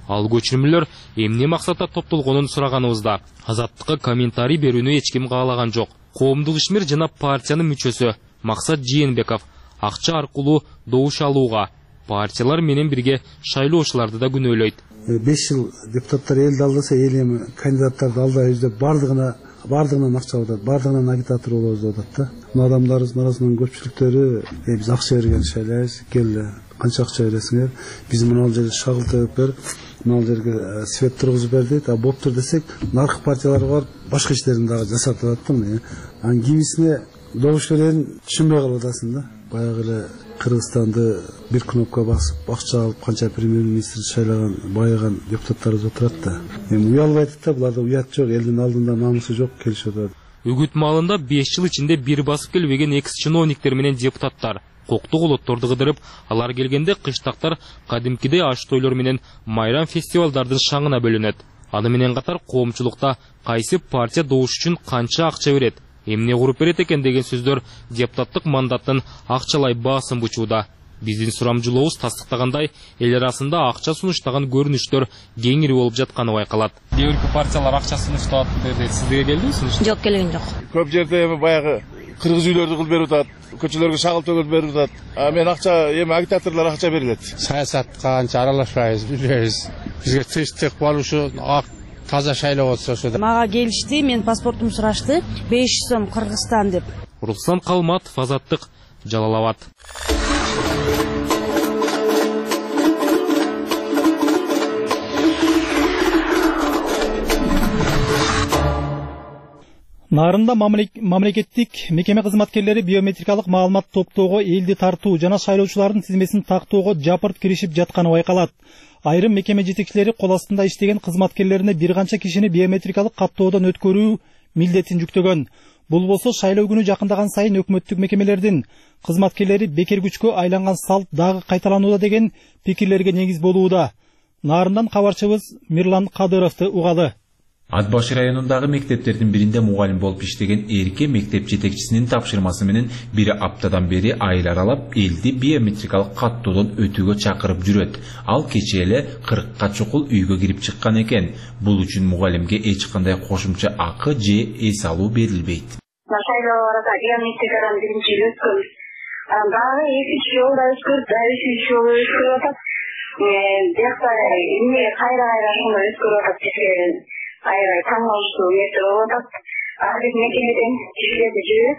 Ал көчүрмөлөр эмне максатта топтолгонун сураганыбызда Азаттыкка комментарий берүүнү эч ким каалаган жок. Коомдук ишмер жана партиянын мүчөсү Максат Жээнбеков акча аркылуу добуш алууга партиялар менен бирге шайлоочуларды да күнөөлөйт. 5 жыл депутаттар элди алдаса, эл эми кандидаттарды алдай издеп бардыгынан акча алат, бардыгынан агитатор болобуз деп атат да. Мына адамдардын арасынан көпчүлүктөрү биз акча берген шайлайбыз, кел канча акча бересиңер, биз мына жерге шагыл төгүп бер, мына жерге свет тургузуп бер дейт. А болуптур десек, наркы партиялар бар, башка иштерин дагы жасап атат да. Анын кимисине добуш берерин түшүнбөй калып атасың да. Баягы эле Кыргызстанды бир кнопка басып, акча алып, канча премьер-министр шайлаган, байыган депутаттарыбыз отурат да. Эми уялбай атат да, буларда уят жок, элдин алдында намысы жок, келишип атат. Үгүт маалында 5 жыл ичинде бир басып келбеген экс-чиновниктер менен депутаттар коктук олотторду кыдырып, алар келгенде кыштактар кадимкидей аш тойлор менен майрам фестивалдардын шаңына бөлөнөт. Аны менен катар коомчулукта кайсы партия добуш үчүн канча акча берет, эмне куруп берет экен деген сөздөр депутаттык мандаттын акчалай баасын бучууда. Биздин сурамжылообуз тастыктагандай, эл арасында акча сунуштаган көрүнүштөр кеңири болуп жатканы байкалат. Кээ бир партиялар акча сунуштап деп сизге келдиби сунуш? Жок, келген жок. Көп жерде эми баягы кыргыз үйлөрдү кылып берип атат, көчөлөргө шагыл төгүп берип атат. Мен акча, эми агитаторлор акча берилет. Саясатка анча аралашпайбыз, билбейбиз. Бизге тынчтык болушу, таза шайлоо болсо ошо. Мага келишти, мен паспортумду сурашты, 500 сом Кыргызстан деп. Руслан Калматов, Азаттык, Жалал Абад. Нарында мамлекеттик мекеме кызматкерлери биометрикалык маалымат топтоого, элди тартуу жана шайлоочулардын тизмесин тактоого жапырт киришип жатканы байкалат. Айрым мекеме жетекчилери кол астында иштеген кызматкерлерине бир канча кишини биометрикалык каттоодон өткөрүү милдетин жүктөгөн. Бул болсо шайлоо күнү жакындаган сайын өкмөттүк мекемелердин кызматкерлери бекер күчкө айланган салт дагы кайталанууда деген пикирлерге негиз болууда. Нарындан кабарчыбыз Мирлан Кадыровду угалы. Ат Башы районундагы мектептердин биринде мугалим болуп иштеген Эрке мектеп жетекчисинин тапшырмасы менен бир аптадан бери айыл аралап элди биометрикалык каттоодон өтүүгө чакырып жүрөт. Ал кечээ эле 40 чукул үйгө кирип чыккан экен. Бул үчүн мугалимге эч кандай кошумча акы же эс алуу берилбейт. Шайлоолордо биометрикадан биринчи өткөн. Дагы экинчи жолу да өткөрүп, үчүнчү жолу өткөрүп атат. Бияқта эмне кайра ушундай өткөрүп атат. Айрай таңалыштуу нерсе болуп атат. Ар бир мекемеден кишилерди жиберип,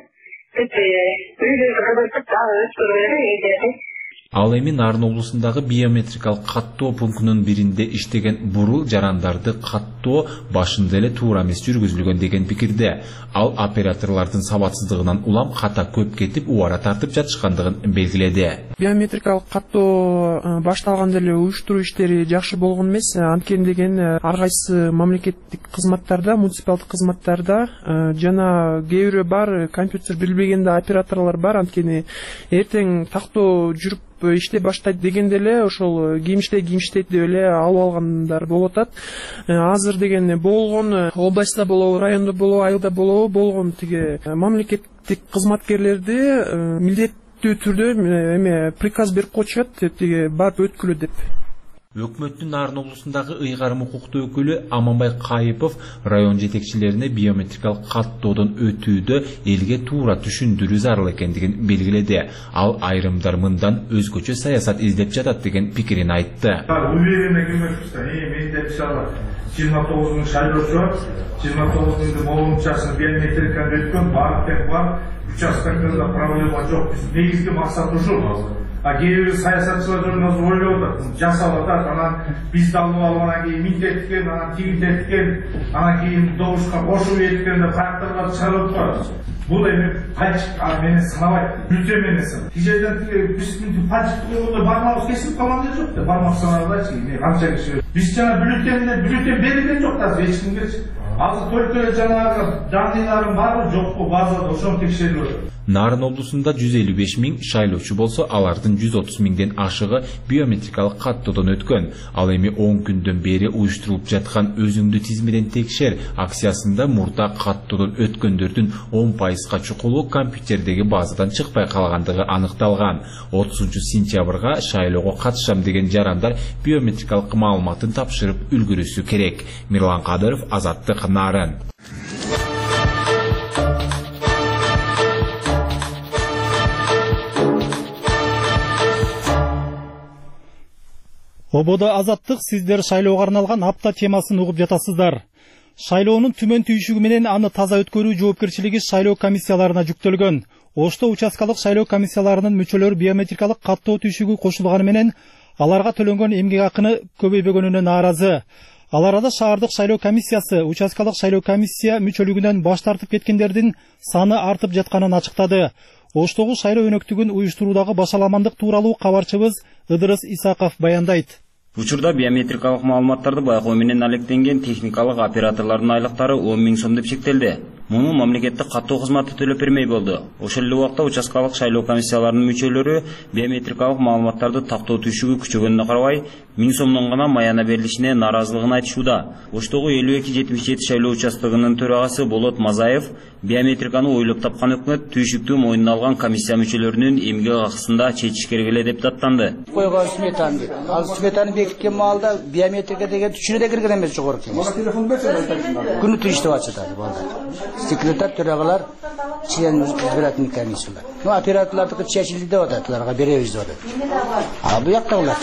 үйлөргө кыдыртып дагы өткөрүп элдерди. Ал эми Нарын облусундагы биометрикалык каттоо пунктунун биринде иштеген бурул жарандарды каттоо башында эле туура эмес жүргүзүлгөн деген пикирде. Ал операторлордун сабатсыздыгынан улам ката көп кетип, убара тартып жатышкандыгын белгиледи. Биометрикалык каттоо башталганда эле уюштуруу иштери жакшы болгон эмес. Анткени деген ар кайсы мамлекеттик кызматтарда, муниципалдык кызматтарда жана кээ бирөө бар компьютер билбеген операторлор бар. Анткени эртең тактоо жүрүп иштеп баштайт дегенде эле ошол кийимиштейт деп эле алып алгандар болуп атат. Азыр деген болгон областта болобу, райондо болобу, айылда болобу болгон тиги мамлекеттик кызматкерлерди милдеттүү түрдө эме приказ берип коюшат, тиги барып өткүлө деп. Өкмөттүн Нарын облусундагы ыйгарым укуктуу өкүлү Аманбай Кайыпов район жетекчилерине биометрикалык каттоодон өтүүдө элге туура түшүндүрүү зарыл экендигин белгиледи. Ал айрымдар мындан өзгөчө саясат издеп жатат деген пикирин айтты. Уверенный эмесмин, менде иншалла 29 миң шайлоочу, 29 миңдин 10-часын биометриканы өткөн, бар участкаларда проблема жок. Негизги максат ушул. Кээ бир саясатчылар жөнүндө ойлоп атат, жасап атат, анан бизди алып алып, анан кийин минтеткен, анан тигинтеткен, анан кийин добушка кошуп эткен деп каяктарга чыгарып атат. Бул эми пальчик менен санабайт, бюллетень менен санайт. Тижерден биздин пальчик койгондо бармагыбыз кесип калган жок да, бармак санабайчы, канча киши. Биз жана бюллетень берилген жок да, эч кимге. Азыр только жанагы данныйларым барбы, жокпу, базада ошону текшерип. Нарын облусунда 155 миң шайлоочу болсо, алардын 130 миңден ашыгы биометрикалык каттоодон өткөн. Ал эми 10 күндөн бери уюштурулуп жаткан өзүңдү тизмеден текшер акциясында мурда каттоодон өткөндөрдүн 10%га чукулу компьютердеги базадан чыкпай калгандыгы аныкталган. 30-сентябрга шайлоого катышам деген жарандар биометрикалык маалыматын тапшырып үлгүрүсү керек. Мирлан Кадыров, Азаттык, Нарын. Ободо Азаттык, сиздер шайлоого арналган апта темасын угуп жатасыздар. Шайлоонун түмөн түйшүгү менен аны таза өткөрүү жоопкерчилиги шайлоо комиссияларына жүктөлгөн. Ошто участкалык шайлоо комиссияларынын мүчөлөрү биометрикалык каттоо түйшүгү кошулганы менен аларга төлөнгөн эмгек акыны көбөйбөгөнүнө нааразы. Ал арада шаардык шайлоо комиссиясы участкалык шайлоо комиссия мүчөлүгүнөн баш тартып кеткендердин саны артып жатканын ачыктады. Оштогу шайлоо өнөктүгүн уюштуруудагы башаламандык тууралуу кабарчыбыз Ыдырыс Исаков баяндайт. Учурда биометрикалык маалыматтарды байкоо менен алектенген техникалык операторлордун айлыктары 10 миң сом деп чектелди. Муну мамлекеттик каттоо кызматы төлөп бермей болду. Ошол эле убакта участкалык шайлоо комиссияларынын мүчөлөрү биометрикалык маалыматтарды тактоо түйшүгү күчөгөнүнө карабай 1000 сомдон гана маяна берилишине нааразылыгын айтышууда. Оштогу 52-77 шайлоо участогунун төрагасы Болот Мазаев биометриканы ойлоп тапкан өкмөт түйшүктү мойнуна алган комиссия мүчөлөрүнүн эмгек акысында чечиш керек эле деп даттанды. Койгон сметаны дейт. Ал сметаны бекиткен маалда биометрика деген түшүнө да кирген эмес жогору кеңеш. Күнү түнү иштеп атышат балдар. Секретар, төрагалар, член избирательный комиссиялар. Ну, операторлардыкы чечилди деп атат, аларга беребиз деп атат. А бу жактагылар.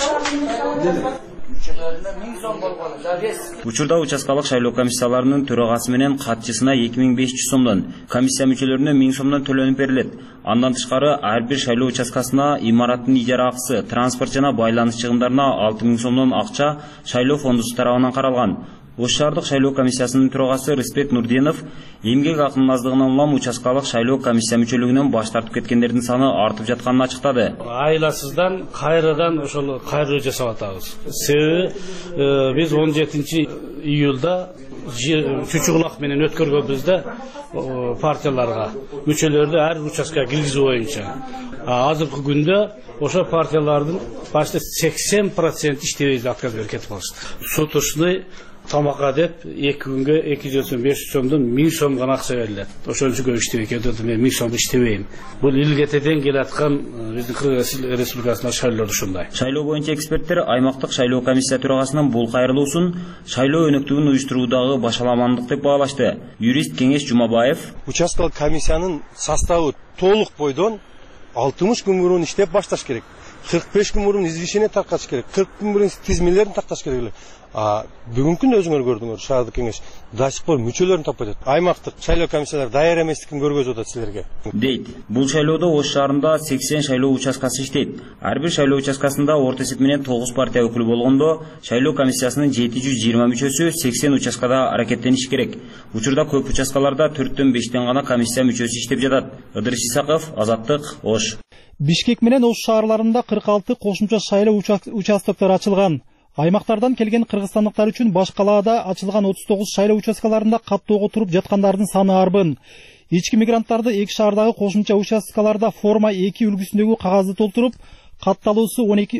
Учурда участкалык шайлоо комиссияларынын төрагасы менен катчысына 2500 сомдон, комиссия мүчөлөрүнө 1000 сомдон төлөнүп берилет. Андан тышкары ар бир шайлоо участкасына имараттын ижара акысы, транспорт жана байланыш чыгымдарына 6000 сомдон акча шайлоо фондусу тарабынан каралган. Ош шаардык шайлоо комиссиясынын төрагасы Рыспек Нурденов эмгек акынын аздыгынан улам участкалык шайлоо комиссия мүчөлүгүнөн баш тартып кеткендердин саны артып жатканын ачыктады. Айласыздан кайрадан ошол кайрылуу жасап атабыз. Себеби биз 17 июлда чучугулак менен өткөргөнбүздө партияларга мүчөлөрдү ар участкага киргизүү боюнча. Азыркы күндө ошо партиялардын почти 80% иштебей отказ берип кетип калышты. Сутушный тамакка деп 2 күнгө 200-500 сомдон 1000 сом гана акча берилет. Ошончо көп иштебей кетип мен 1000 сом иштебейм. Бул илгетеден келаткан биздин Кыргыз Республикасынын шайлоору ушундай. Шайлоо боюнча эксперттер аймактык шайлоо комиссия төрагасынын бул кайрылуусун шайлоо өнөктүгүн уюштуруудагы башаламандык деп баалашты. Юрист Кеңеш Жумабаев участкалык комиссиянын составы толук бойдон 60 күн мурун иштеп башташ керек. 45 күн мурун извещение таркатыш керек. 40 күн мурун тизмелерин такташ керек. Бүгүнкү күндө өзүңөр көрдүңөр, шаардык кеңеш до сих пор мүчөлөрүн таппай жатат. Аймактык шайлоо комиссиялары даяр эместигин көргөзүп атат силерге. Дейт. Бул шайлоодо Ош шаарында 80 шайлоо участкасы иштейт. Ар бир шайлоо участкасында орто эсеп менен 9 партия өкүлү болгондо, шайлоо комиссиясынын 720 мүчөсү 80 участкада аракеттениш керек. Учурда көп участкаларда 4-төн 5тен гана комиссия мүчөсү иштеп жатат. Ыдырыс Исаков, Азаттык, Ош. Бишкек менен Ош шаарларында 46 кошумча шайлоо участоктор ачылган. Аймактардан келген кыргызстандыктар үчүн баш калаада ачылган 39 шайлоо участкаларында каттоого туруп жаткандардын саны арбын. Ички мигранттарды эки шаардагы кошумча участкаларда форма 2 үлгүсүндөгү кагазды толтуруп, катталуусу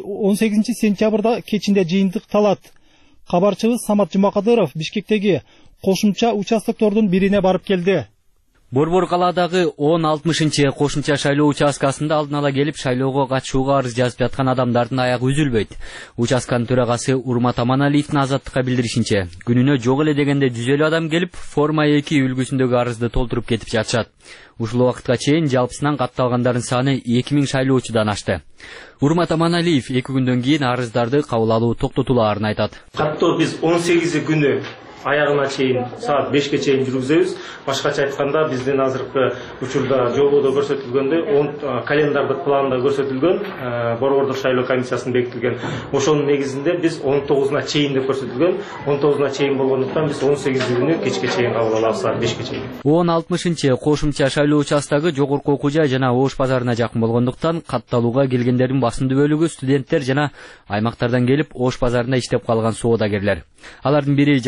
18 сентябрда кечинде жыйынтыкталат. Кабарчыбыз Самат Жумакадыров Бишкектеги кошумча участоктордун бирине барып келди. Борбор калаадагы 10-60 кошумча шайлоо участкасында алдын ала келип шайлоого катышууга арыз жазып жаткан адамдардын аягы үзүлбөйт. Участканын төрагасы Урмат Аманалиевдин Азаттыкка билдиришинче, күнүнө жок эле дегенде 150 адам келип, форма 2 үлгүсүндөгү арызды толтуруп кетип жатышат. Ушул убакытка чейин жалпысынан катталгандардын саны 2000 шайлоочудан ашты. Урмат Аманалиев 2 күндөн кийин арыздарды кабыл алуу токтотулаарын айтат. Каттоо биз 18 күнү аягына чейин саат 5ке чейин жүргүзөбүз. Башкача айтканда биздин азыркы учурда жободо көрсөтүлгөндөй календардык планда көрсөтүлгөн борбордук шайлоо комиссиясынын бекитилген ошонун негизинде биз 19-на чейин деп көрсөтүлгөн. 19-на чейин болгондуктан биз 18-күнү кечке чейин кабыл алабыз, саат 5ке чейин. 10-60 кошумча шайлоо участогу жогорку окуу жай жана Ош базарына жакын болгондуктан катталууга келгендердин басымдуу бөлүгү студенттер жана аймактардан келип Ош базарында иштеп калган соодагерлер. Алардын бири Жайна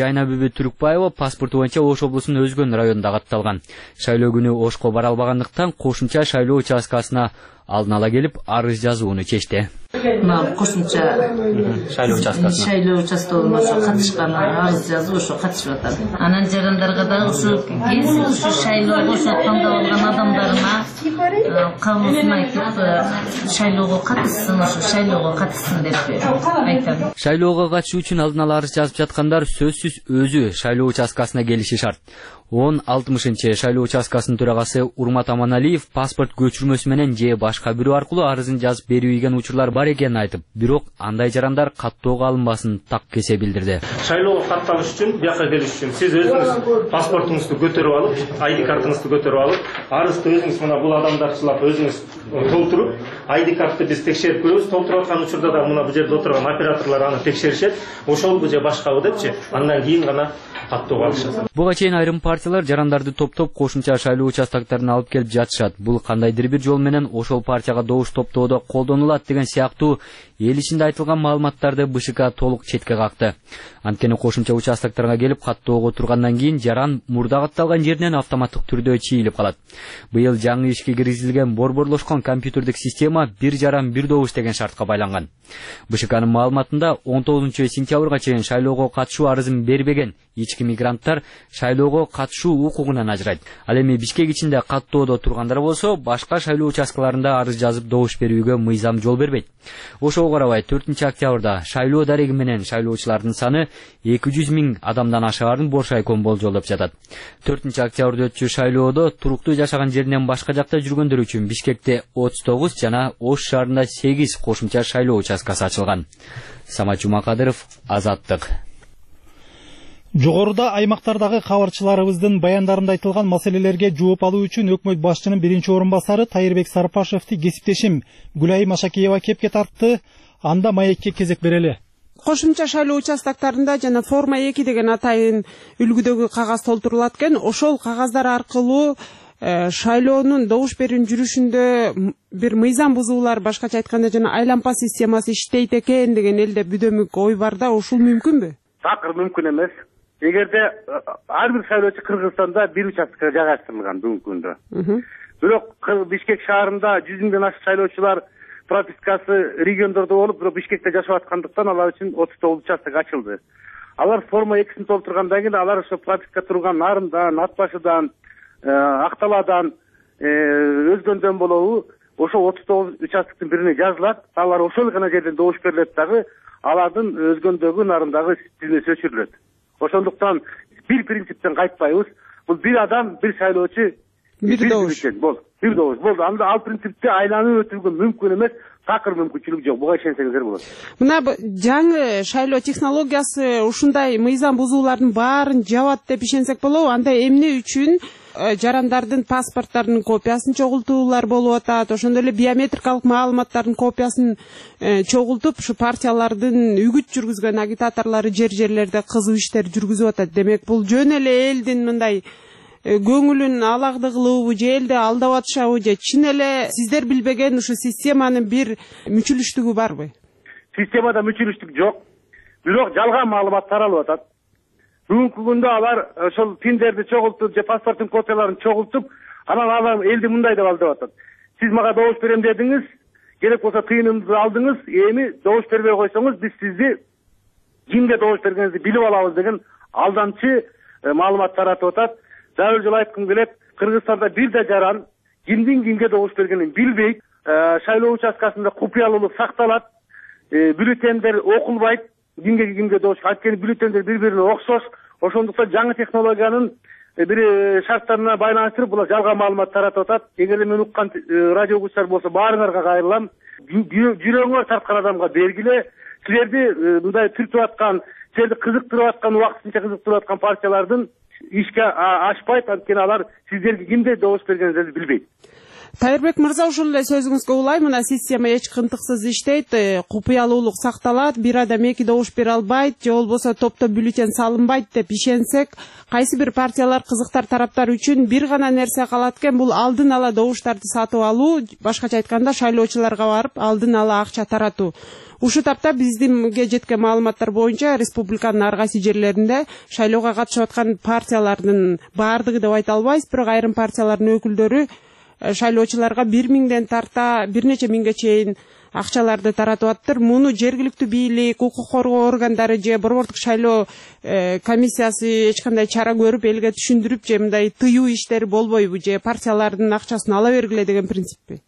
Сүмбү Түркбаева паспорту боюнча Ош облусунун Өзгөн районунда катталган. Шайлоо күнү Ошко бара албагандыктан кошумча шайлоо участкасына алдын ала келип арыз жазууну чечти. Кошумча шайлоо участкасына катышкан арыз жазып ошо катышып атат. Анан жарандарга дагы ошо шайлоого ошо тандап алган адамдарына кабылсын айтып шайлоого катышсын деп айтам. Шайлоого катышуу үчүн алдын ала арыз жазып жаткандар сөзсүз өзү шайлоо участкасына келиши шарт. 10-60 шайлоо участкасынын төрагасы Урмат Аманалиев паспорт көчүрмөсү менен же башка бирөө аркылуу арызын жазып берүү деген учурлар бар экенин айтып, бирок андай жарандар каттоого алынбасын так кесе билдирди. Шайлоого катталыш үчүн, бияка келиш үчүн сиз өзүңүз паспортуңузду көтөрүп алып, ID картыңызды көтөрүп алып, арызды өзүңүз мына бул адамдарчылап өзүңүз толтуруп, ID картты биз текшерип көрөбүз. Толтуруп аткан учурда да мына бул жерде отурган операторлор аны текшеришет. Ошолбу же башкабы депчи, андан кийин гана каттоого алышат. Буга чейин айрым партиялар жарандарды топтоп кошумча шайлоо участактарына алып келип жатышат. Бул кандайдыр бир жол менен ошол партияга добуш топтоодо колдонулат деген сыяктуу эл ичинде айтылган маалыматтарды БШК толук четке какты. Анткени кошумча участактарга келип каттоого тургандан кийин жаран мурда катталган жеринен автоматтык түрдө чийилип калат. Быйыл жаңы ишке киргизилген борборлошкон компьютердик система бир жаран бир добуш деген шартка байланган. БШКнын маалыматында 19 сентябрга чейин шайлоого катышуу арызын бербеген ички мигранттар шайлоого катышуу укугунан ажырайт. Ал эми Бишкек ичинде каттоодо тургандар болсо, башка шайлоо участкаларында арыз жазып добуш берүүгө мыйзам жол бербейт. Ошого карабай 4-октябрда шайлоо дареги менен шайлоочулардын саны 200 000 адамдан ашаарын Боршайком болжолдоп жатат. 4-октябрда өтчү шайлоодо туруктуу жашаган жеринен башка жакта жүргөндөр үчүн Бишкекте 39 жана Ош шаарында 8 кошумча шайлоо участкасы ачылган. Самат Жумакадыров, Азаттык. Жогоруда аймактардагы кабарчыларыбыздын баяндарында айтылган маселелерге жооп алуу үчүн өкмөт башчынын биринчи орун басары Тайырбек Сарпашевди кесиптешим Гүлай Машакиева кепке тартты. Анда маекке кезек берели. Кошумча шайлоо участактарында жана форма 2 деген атайын үлгүдөгү кагаз толтурулат экен. Ошол кагаздар аркылуу шайлоонун добуш берүүнүн жүрүшүндө бир мыйзам бузуулар, башкача айтканда жана айлампа системасы иштейт экен деген элде бүдөмүк ой бар да, ушул мүмкүнбү? Такыр мүмкүн эмес. Эгерде ар бир шайлоочу Кыргызстанда бир участкага жайгаштырылган бүгүнкү күндө. Бирок Бишкек шаарында 100 000ден ашык шайлоочулар пропискасы региондордо болуп, бирок Бишкекте жашап аткандыктан алар үчүн 39 участок ачылды. Алар форма 2-син толтургандан кийин алар ошо прописка турган Нарымдан, Атбашыдан, Акталадан, Өзгөндөн болобу, ошо 39 участоктун бирине жазылат. Алар ошол гана жерден добуш берилет дагы, алардын Өзгөндөгү, Нарымдагы тизмеси өчүрүлөт. Ошондуктан бир принциптен кайтпайбыз. Бул бир адам, бир шайлоочу, бир добуш. Бир добуш болду. Анда ал принципти айланып өтүүгө мүмкүн эмес, такыр мүмкүнчүлүк жок. Буга ишенсеңиздер болот. Мына жаңы шайлоо технологиясы ушундай мыйзам бузуулардын баарын жабат деп ишенсек болобу? Анда эмне үчүн жарандардын паспорттарынын копиясын чогултуулар болуп атат, ошондой эле биометрикалык маалыматтардын копиясын чогултуп, ушу партиялардын үгүт жүргүзгөн агитаторлору жерлерде кызуу иштер жүргүзүп атат. Демек, бул жөн эле элдин мындай көңүлүн алакты кылуубу, же элди алдап атышабы, же чын эле сиздер билбеген ушу системанын бир мүчүлүштүгү барбы? Системада мүчүлүштүк жок. Бирок жалган маалымат таралып атат. Бүгүнкү күндө алар ошол пиндерди чогултуп, же паспорттун копияларын чогултуп, анан алар элди мындай деп алдап атат. Сиз мага добуш берем дедиңиз, керек болсо тыйыныңызды алдыңыз, эми добуш бербей койсоңуз, биз сизди кимге добуш бергениңизди билип алабыз деген алдамчы маалымат таратып атат. Дагы жолу айткым келет, Кыргызстанда бир да жаран кимдин кимге добуш бергенин билбейт. Шайлоо участкасында купуялуулук сакталат. Бюллетендер окулбайт. Кимге добуш, анткени бюллетендер бири-бирине окшош. Ошондуктан жаңы технологиянын бир шарттарына байланыштырып булар жалган маалымат таратып атат. Эгерде мен уккан радио угуучулар болсо баарыңарга кайрылам. Жүрөгүңөр тарткан адамга бергиле. Силерди мындай түртүп аткан, силерди кызыктырып аткан, убактысынча кызыктырып аткан партиялардын ишке ашпайт, анткени алар сиздерге кимде добуш бергениңиздерди билбейт. Тайырбек мырза, ушул эле сөзүңүзгө улай, мына система эч кынтыксыз иштейт, купуялуулук сакталат, бир адам эки добуш бере албайт, же болбосо топто бюллетень салынбайт деп ишенсек, кайсы бир партиялар кызыктар тараптар үчүн бир гана нерсе калат экен, бул алдын ала добуштарды сатып алуу, башкача айтканда шайлоочуларга барып алдын ала акча таратуу. Ушу тапта биздинге жеткен маалыматтар боюнча республиканын ар кайсы жерлеринде шайлоого катышып аткан партиялардын баардыгы деп айта албайбыз, бирок айрым партиялардын өкүлдөрү шайлоочуларга 1000 тарта бир нече миңге чейин акчаларды таратып атыптыр. Муну жергиликтүү бийлик, укук коргоо органдары же борбордук шайлоо комиссиясы эч кандай чара көрүп, элге түшүндүрүп, же мындай тыюу иштери болбойбу, же партиялардын акчасын ала бергиле деген принциппи?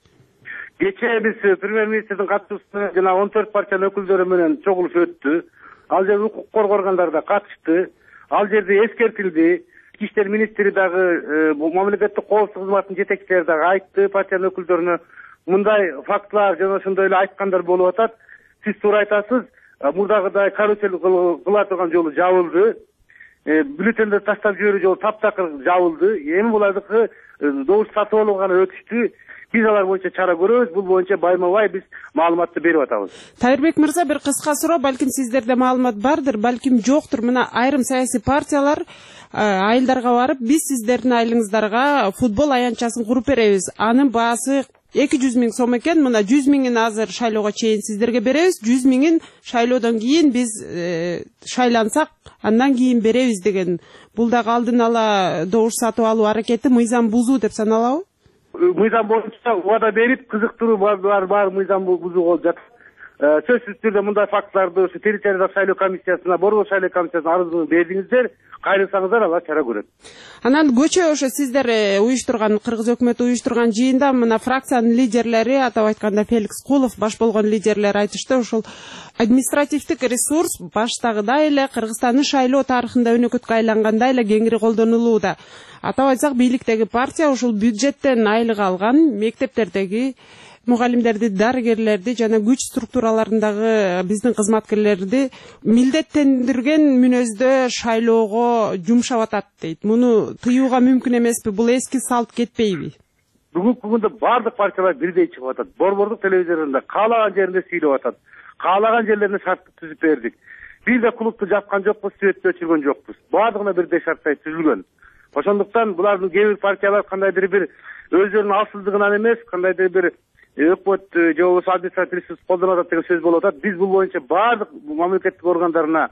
Кечээ биз премьер-министрдин катышуусунда жана 14 партиянын өкүлдөрү менен чогулуш өттү. Ал жерде укук коргоо органдары да катышты. Ал жерде эскертилди. Ички иштер министри дагы мамлекеттик коопсуздук кызматынын жетекчилери дагы айтты партиянын өкүлдөрүнө, мындай фактылар жана ошондой эле айткандар болуп атат. Сиз туура айтасыз, мурдагыдай карусел кыла турган жолу жабылды. Бюллетенди таштап жиберүү жолу таптакыр жабылды. Эми булардыкы добуш сатып алууга гана өтүштү. Биз алар боюнча чара көрөбүз, бул боюнча байма-бай биз маалыматты берип атабыз. Тайырбек мырза, бир кыска суроо, балким сиздерде маалымат бардыр, балким жоктур. Мына айрым саясий партиялар айылдарга барып, биз сиздердин айылыңыздарга футбол аянтчасын куруп беребиз. Анын баасы 200 000 сом экен. Мына 100 000-ин азыр шайлоого чейин сиздерге беребиз, 100 000-ин шайлоодон кийин биз шайлансак, андан кийин беребиз деген. Бул дагы алдын ала добуш сатып алуу аракети мыйзам бузуу деп саналабы? Мыйзам боюнча убада берип, кызыктыруу бар мыйзам бузуу болуп жатат. Сөзсүз түрдө мындай фактыларды ушу территориялык шайлоо комиссиясына, борбор шайлоо комиссиясына арызын бердиңиздер, кайрылсаңыздар алар чара көрөт. Анан көчө ошо сиздер уюштурган, кыргыз өкмөтү уюштурган жыйында мына фракциянын лидерлери, атап айтканда Феликс Кулов баш болгон лидерлер айтышты, ушул административдик ресурс баштагыдай эле Кыргызстандын шайлоо тарыхында өнөкөткө айлангандай эле кеңири колдонулууда. Атап айтсак, бийликтеги партия ушул бюджеттен айлык алган мектептердеги мугалимдерди, дарыгерлерди жана күч структураларындагы биздин кызматкерлерди милдеттендирген мүнөздө шайлоого жумшап атат дейт. Муну тыюуга мүмкүн эмеспи? Бул эски салт кетпейби? Бүгүнкү күндө бардык партиялар бирдей чыгып атат. Борбордук телевизорунда каалаган жеринде сүйлөп атат. Каалаган жерлерине шартты түзүп бердик. Биз да клубту жапкан жокпуз, сүрөттө өчүргөн жокпуз. Баардыгына бирдей шарттай түзүлгөн. Ошондуктан булардын кээ бир партиялар кандайдыр бир өздөрүнүн алсыздыгынан эмес, кандайдыр бир өкмөт же болбосо административдик ресурс колдонуп атат деген сөз болуп атат. Биз бул боюнча баардык мамлекеттик органдарына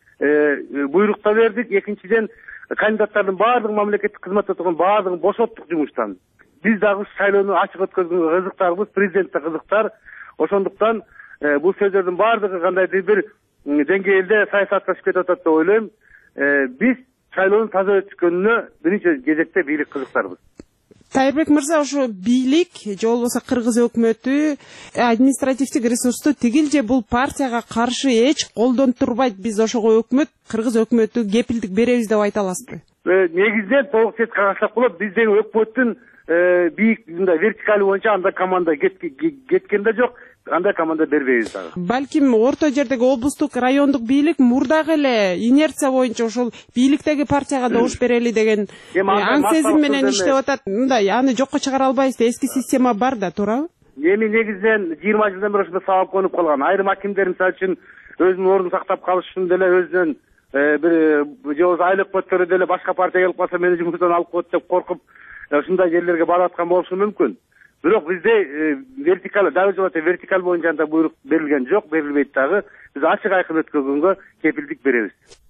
буйрукта бердик. Экинчиден, кандидаттардын баардыгы мамлекеттик кызматта турган баардыгын бошоттук жумуштан. Биз дагы шайлоону ачык өткөзгөнгө кызыктарбыз, президент да кызыктар. Ошондуктан бул сөздөрдүн баардыгы кандайдыр бир деңгээлде саясатташып кетип атат деп ойлойм. Биз шайлоонун таза өткөнүнө биринчи кезекте бийлик кызыктарбыз. Тайырбек мырза, ушу бийлик же болбосо кыргыз өкмөтү административдик ресурсту тигил же бул партияга каршы эч колдонтурбайт, биз ошого өкмөт, кыргыз өкмөтү кепилдик беребиз деп айта аласызбы? Негизинен толук сет карасак болот. Биздеги өкмөттүн бийик мындай вертикали боюнча андай команда кеткен да жок. Андай команда бербейбиз дагы. Балким орто жердеги облустук, райондук бийлик мурдагы эле инерция боюнча ушул бийликтеги партияга добуш берели деген аң сезим менен иштеп атат. Мындай аны жокко чыгара албайбыз, эски система бар да, туурабы? Эми негизинен 20 жылдан бери ушундай сабап конуп калган. Айрым акимдер мисалы үчүн өзүнүн ордун сактап калыш үчүн деле өзүнүн бир же болбосо айлык көтөрүү деле башка партия келип калса мени жумуштан алып коет деп коркуп ушундай жерлерге барып аткан болушу мүмкүн. Бирок бизде вертикаль, дагы жолата вертикаль боюнча анда буйрук берилген жок, берилбейт дагы. Биз ачык айкын өткөргөнгө кепилдик беребиз.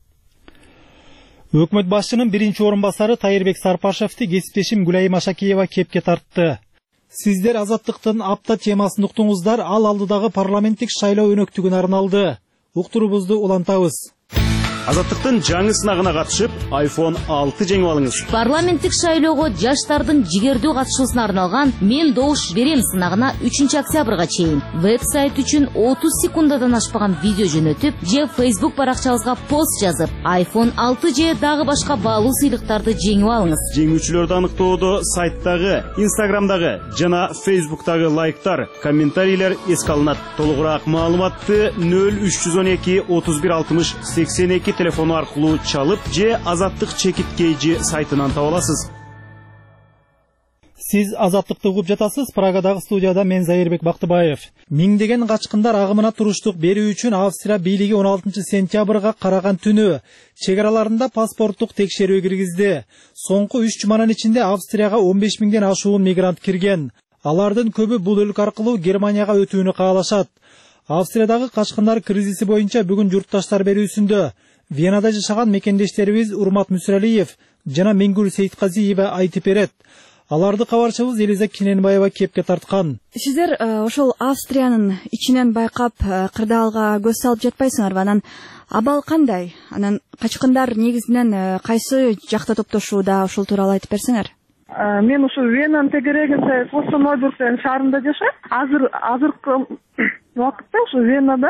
Өкмөт башчынын биринчи орун басары Тайырбек Сарпашевди кесиптешим Гүлайым Ашакиева кепке тартты. Сиздер Азаттыктын апта темасын уктуңуздар, ал алдыдагы парламенттик шайлоо өнөктүгүнө арналды. Уктурубузду улантабыз. Азаттыктын жаңы сынагына катышып, iPhone 6 жеңип алыңыз. Парламенттик шайлоого жаштардын жигердүү катышуусуна арналган «Мен добуш берем» сынагына 3 октябрга чейин веб-сайт үчүн 30 секундадан ашпаган видео жөнөтүп, же Facebook баракчабызга пост жазып, iPhone 6 же дагы башка баалуу сыйлыктарды жеңип алыңыз. Жеңүүчүлөрдү аныктоодо сайттагы, Instagramдагы жана Facebooktагы лайктар, комментарийлер эске алынат. Толугураак маалыматты 0312 31 60 82 телефону аркылуу чалып же Азаттык чекит кейжи сайтынан таба аласыз. Сиз Азаттыкты угуп жатасыз. Прагадагы студияда мен Зайырбек Бактыбаев. Миңдеген качкындар агымына туруштук берүү үчүн Австрия бийлиги 16 сентябрга караган түнү чек араларында паспорттук текшерүү киргизди. Соңку 3 жуманын ичинде Австрияга 15 миңден ашуун мигрант кирген. Алардын көбү бул өлкө аркылуу Германияга өтүүнү каалашат. Австриядагы качкындар кризиси боюнча бүгүн журтташтар берүүсүндө Венада жашаган мекендештерибиз Урмат Мүсүралиев жана Меңгүл Сейитказиева айтып берет. Аларды кабарчыбыз Элиза Киненбаева кепке тарткан. Сиздер ошол Австриянын ичинен байкап кырдаалга көз салып жатпайсыңарбы? Анан абал кандай? Анан качкындар негизинен кайсы жакта топтошууда, ошол тууралуу айтып берсеңер. Мен ушу Венанын тегерегинде Фоссенойбург деген шаарында жашайм. Азыркы убакытта ушу Венада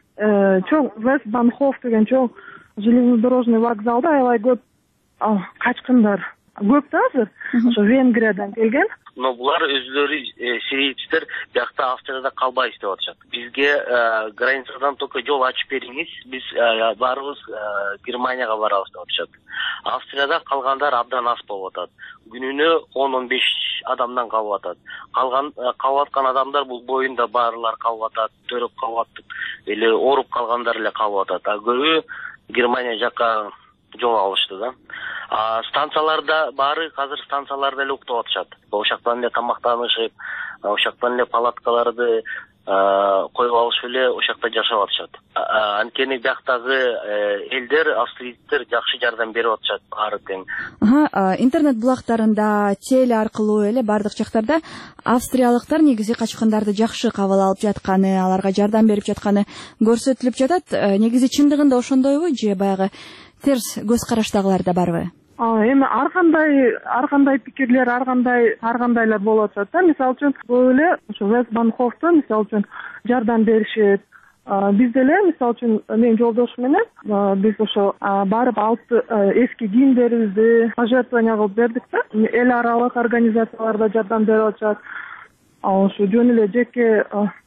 чоң Вестбанхоф деген чоң железнодорожный вокзалда аябай көп качкындар көп да азыр. Ошо Венгриядан келген. Но булар өзлөрү сирийцтер биякта Австрияда калбайбыз деп атышат. Бизге границадан только жол ачып бериңиз, биз баарыбыз Германияга барабыз деп атышат. Австрияда калгандар абдан аз болуп атат. Күнүнө 10-15 адамдан калып атат. Калып аткан адамдар бул боюнда баарлар калып атат, төрөп калып атат, эле ооруп калгандар эле калып атат. Көбү Германия жакка жол алышты да. Станцияларда баары азыр станцияларда эле уктап атышат. Ошактан эле тамактанышып, ошактан эле палаткаларды коюп алышып эле ошакта жашап атышат. Анткени бияктагы элдер, австрийцтер жакшы жардам берип атышат баары тең. Интернет булактарында, теле аркылуу эле бардык жактарда австриялыктар негизи качкындарды жакшы кабыл алып жатканы, аларга жардам берип жатканы көрсөтүлүп жатат. Негизи чындыгында ошондойбу же баягы терс көз караштагылар да барбы? Эми ар кандай пикирлер, ар кандайлар болуп атат да. Мисалы үчүн көп эле ошо Вестбанхофто мисалы үчүн жардам беришет. Биз деле мисалы үчүн менин жолдошум менен биз ошо барып алып эски кийимдерибизди пожертвование кылып бердик да. Эл аралык организацияларда жардам берип атышат. Ошо жөн эле жеке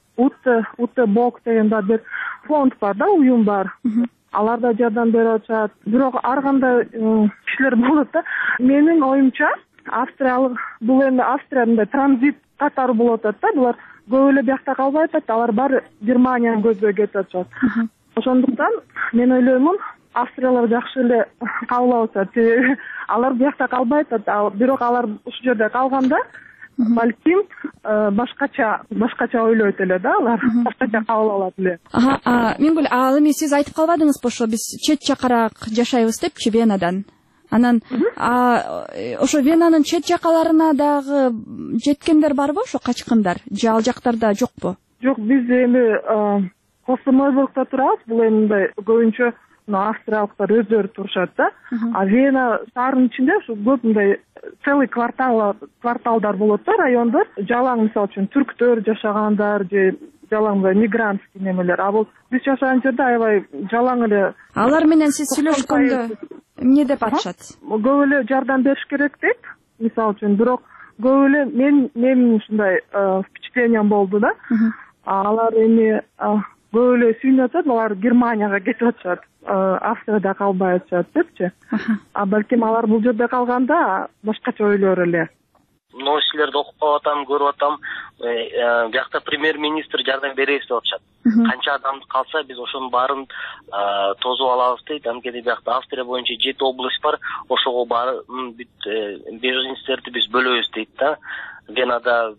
Утте Бок деген да бир фонд бар да, уюм бар. Алар да жардам берип атышат. Бирок ар кандай кишилер болот да. Менин оюмча австриялык бул эми Австриянын транзит катары болуп атат да. Булар көп эле биякта калбай атат. Алар баары Германияны көздөй кетип атышат. Ошондуктан мен ойлоймун, австриялар жакшы эле кабыл алып атат. Алар биякта калбай атат. Бирок алар ушул жерде калганда балким башкача ойлойт эле да, алар башкача кабыл алат эле. Меңгүл, ал эми сиз айтып калбадыңызбы, ошо биз чет жакараак жашайбыз депчи Венадан. Анан ошо Венанын чет жакаларына дагы жеткендер барбы ошо качкындар? Же ал жактарда жокпу? Жок, биз эми Фоссенойбургда турабыз. Бул эми мындай көбүнчө австриялыктар өздөрү турушат да. Вена шаарынын ичинде ушу көп мындай целый кварталдар болот да, райондор. Жалаң мисалы үчүн түрктөр жашагандар же жалаң мигрантский немелер. А бул биз жашаган жерде аябай жалаң эле. Алар менен сиз сүйлөшкөндө эмне деп атышат? Көп эле жардам бериш керек дейт, мисалы үчүн. Бирок көп эле менин ушундай впечатлением болду да. Алар эми көп эле сүйүнүп атат, алар Германияга кетип атышат. Австрияда калбай атышат депчи. Балким алар бул жерде калганда башкача ойлор эле. Новостилерди окуп атам, көрүп атам. Биякта премьер-министр жардам беребиз деп атышат. Канча адам калса биз ошонун баарын тосуп алабыз дейт. Анткени биякта Австрия боюнча 7 область бар. Ошого баарын беженцтерди биз бөлөбүз дейт да. Венада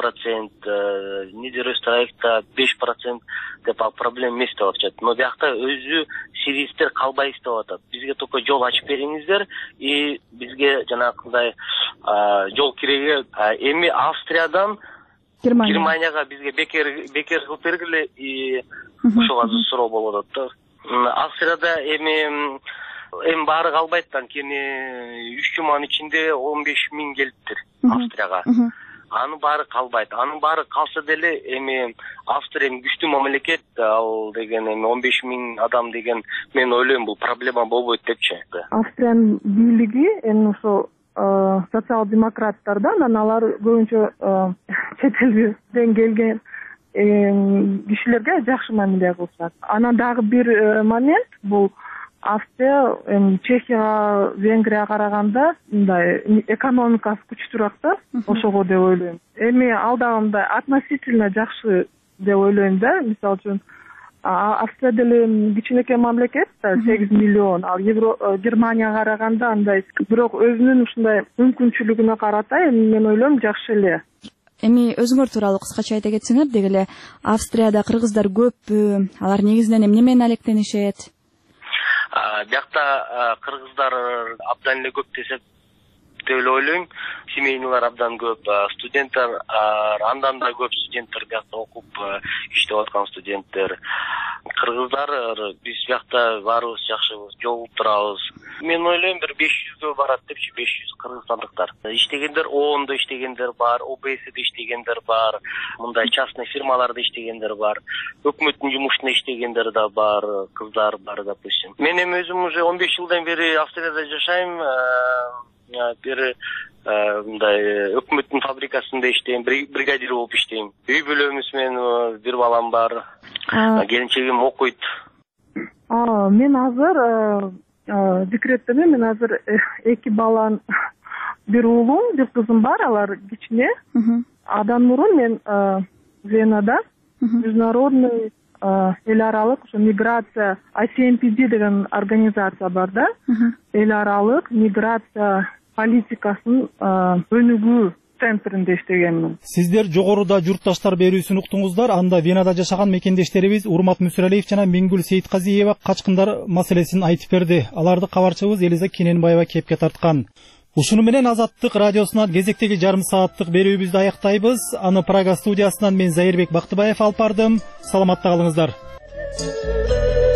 10%, Нидерösterreich'та 5% деп проблем эмес деп атышат. Но биякта өзү сирийцтер калбайбыз деп атат. Бизге только жол ачып бериңиздер, и бизге жанагындай жол кереги. Эми Австриядан Германияга бизге бекер кылып бергиле, и ошого азыр суроо болуп атат да. Австрияда эми баары калбайт, анткени 3 жуманын ичинде 15 миң келиптир Австрияга. Анын баары калбайт. Анын баары калса деле эми Австрия күчтүү мамлекет, ал деген эми 15 миң адам деген мен ойлойм бул проблема болбойт депчи. Австриянын бийлиги эми ошо социал-демократтар да, анан алар көбүнчө чет элден келген кишилерге жакшы мамиле кылышат. Анан дагы бир момент, бул Австрия Чехияга, Венгрияга караганда мындай экономикасы күчтүүрөөк да, ошого деп ойлойм. Эми ал дагы мындай относительно жакшы деп ойлойм да. Мисалы үчүн Австрия деле кичинекей мамлекет, 8 миллион, ал Германияга караганда андай, бирок өзүнүн ушундай мүмкүнчүлүгүнө карата мен ойлойм жакшы эле. Эми өзүңөр тууралуу кыскача айта кетсеңер, деги эле Австрияда кыргыздар көппү? Алар негизинен эмне менен алектенишет? Биякта кыргыздар абдан эле көп десек деп эле ойлойм. Семейныйлар абдан көп, студенттер андан да көп студенттер биякта окуп иштеп аткан студенттер. Кыргыздар биз биякта баарыбыз жакшы жолугуп турабыз. Мен ойлойм бир 500гө барат депчи, 500 кыргызстандыктар. Иштегендер ООНдо иштегендер бар, ОБС'де иштегендер бар, мындай частный фирмаларда иштегендер бар, өкмөттүн жумушуна иштегендер да бар, кыздар бар, допустим. Мен эми өзүм уже 15 жылдан бери Австрияда жашайм. Бир мындай өкмөттүн фабрикасында иштейм, бригадир болуп иштейм. Үй бүлөмүз менен бир балам бар. Келинчегим окуйт. Мен азыр декреттемин. Мен азыр 2 балам, бир уулум, бир кызым бар, алар кичине. Адан мурун мен Венада международный эл аралык миграция ICMPD деген организация бар да. Эл аралык миграция политикасынын өнүгүү центринде иштегенмин. Сиздер жогоруда журтташтар берүүсүн уктуңуздар. Анда Венада жашаган мекендештерибиз Урмат Мүсүралиев жана Миңгүл Сейитказиева качкындар маселесин айтып берди. Аларды кабарчыбыз Элиза Кененбаева кепке тарткан. Ушуну менен Азаттык радиосунан кезектеги жарым сааттык берүүбүздү аяктайбыз. Аны Прага студиясынан мен Зайырбек Бактыбаев алып бардым. Саламатта калыңыздар.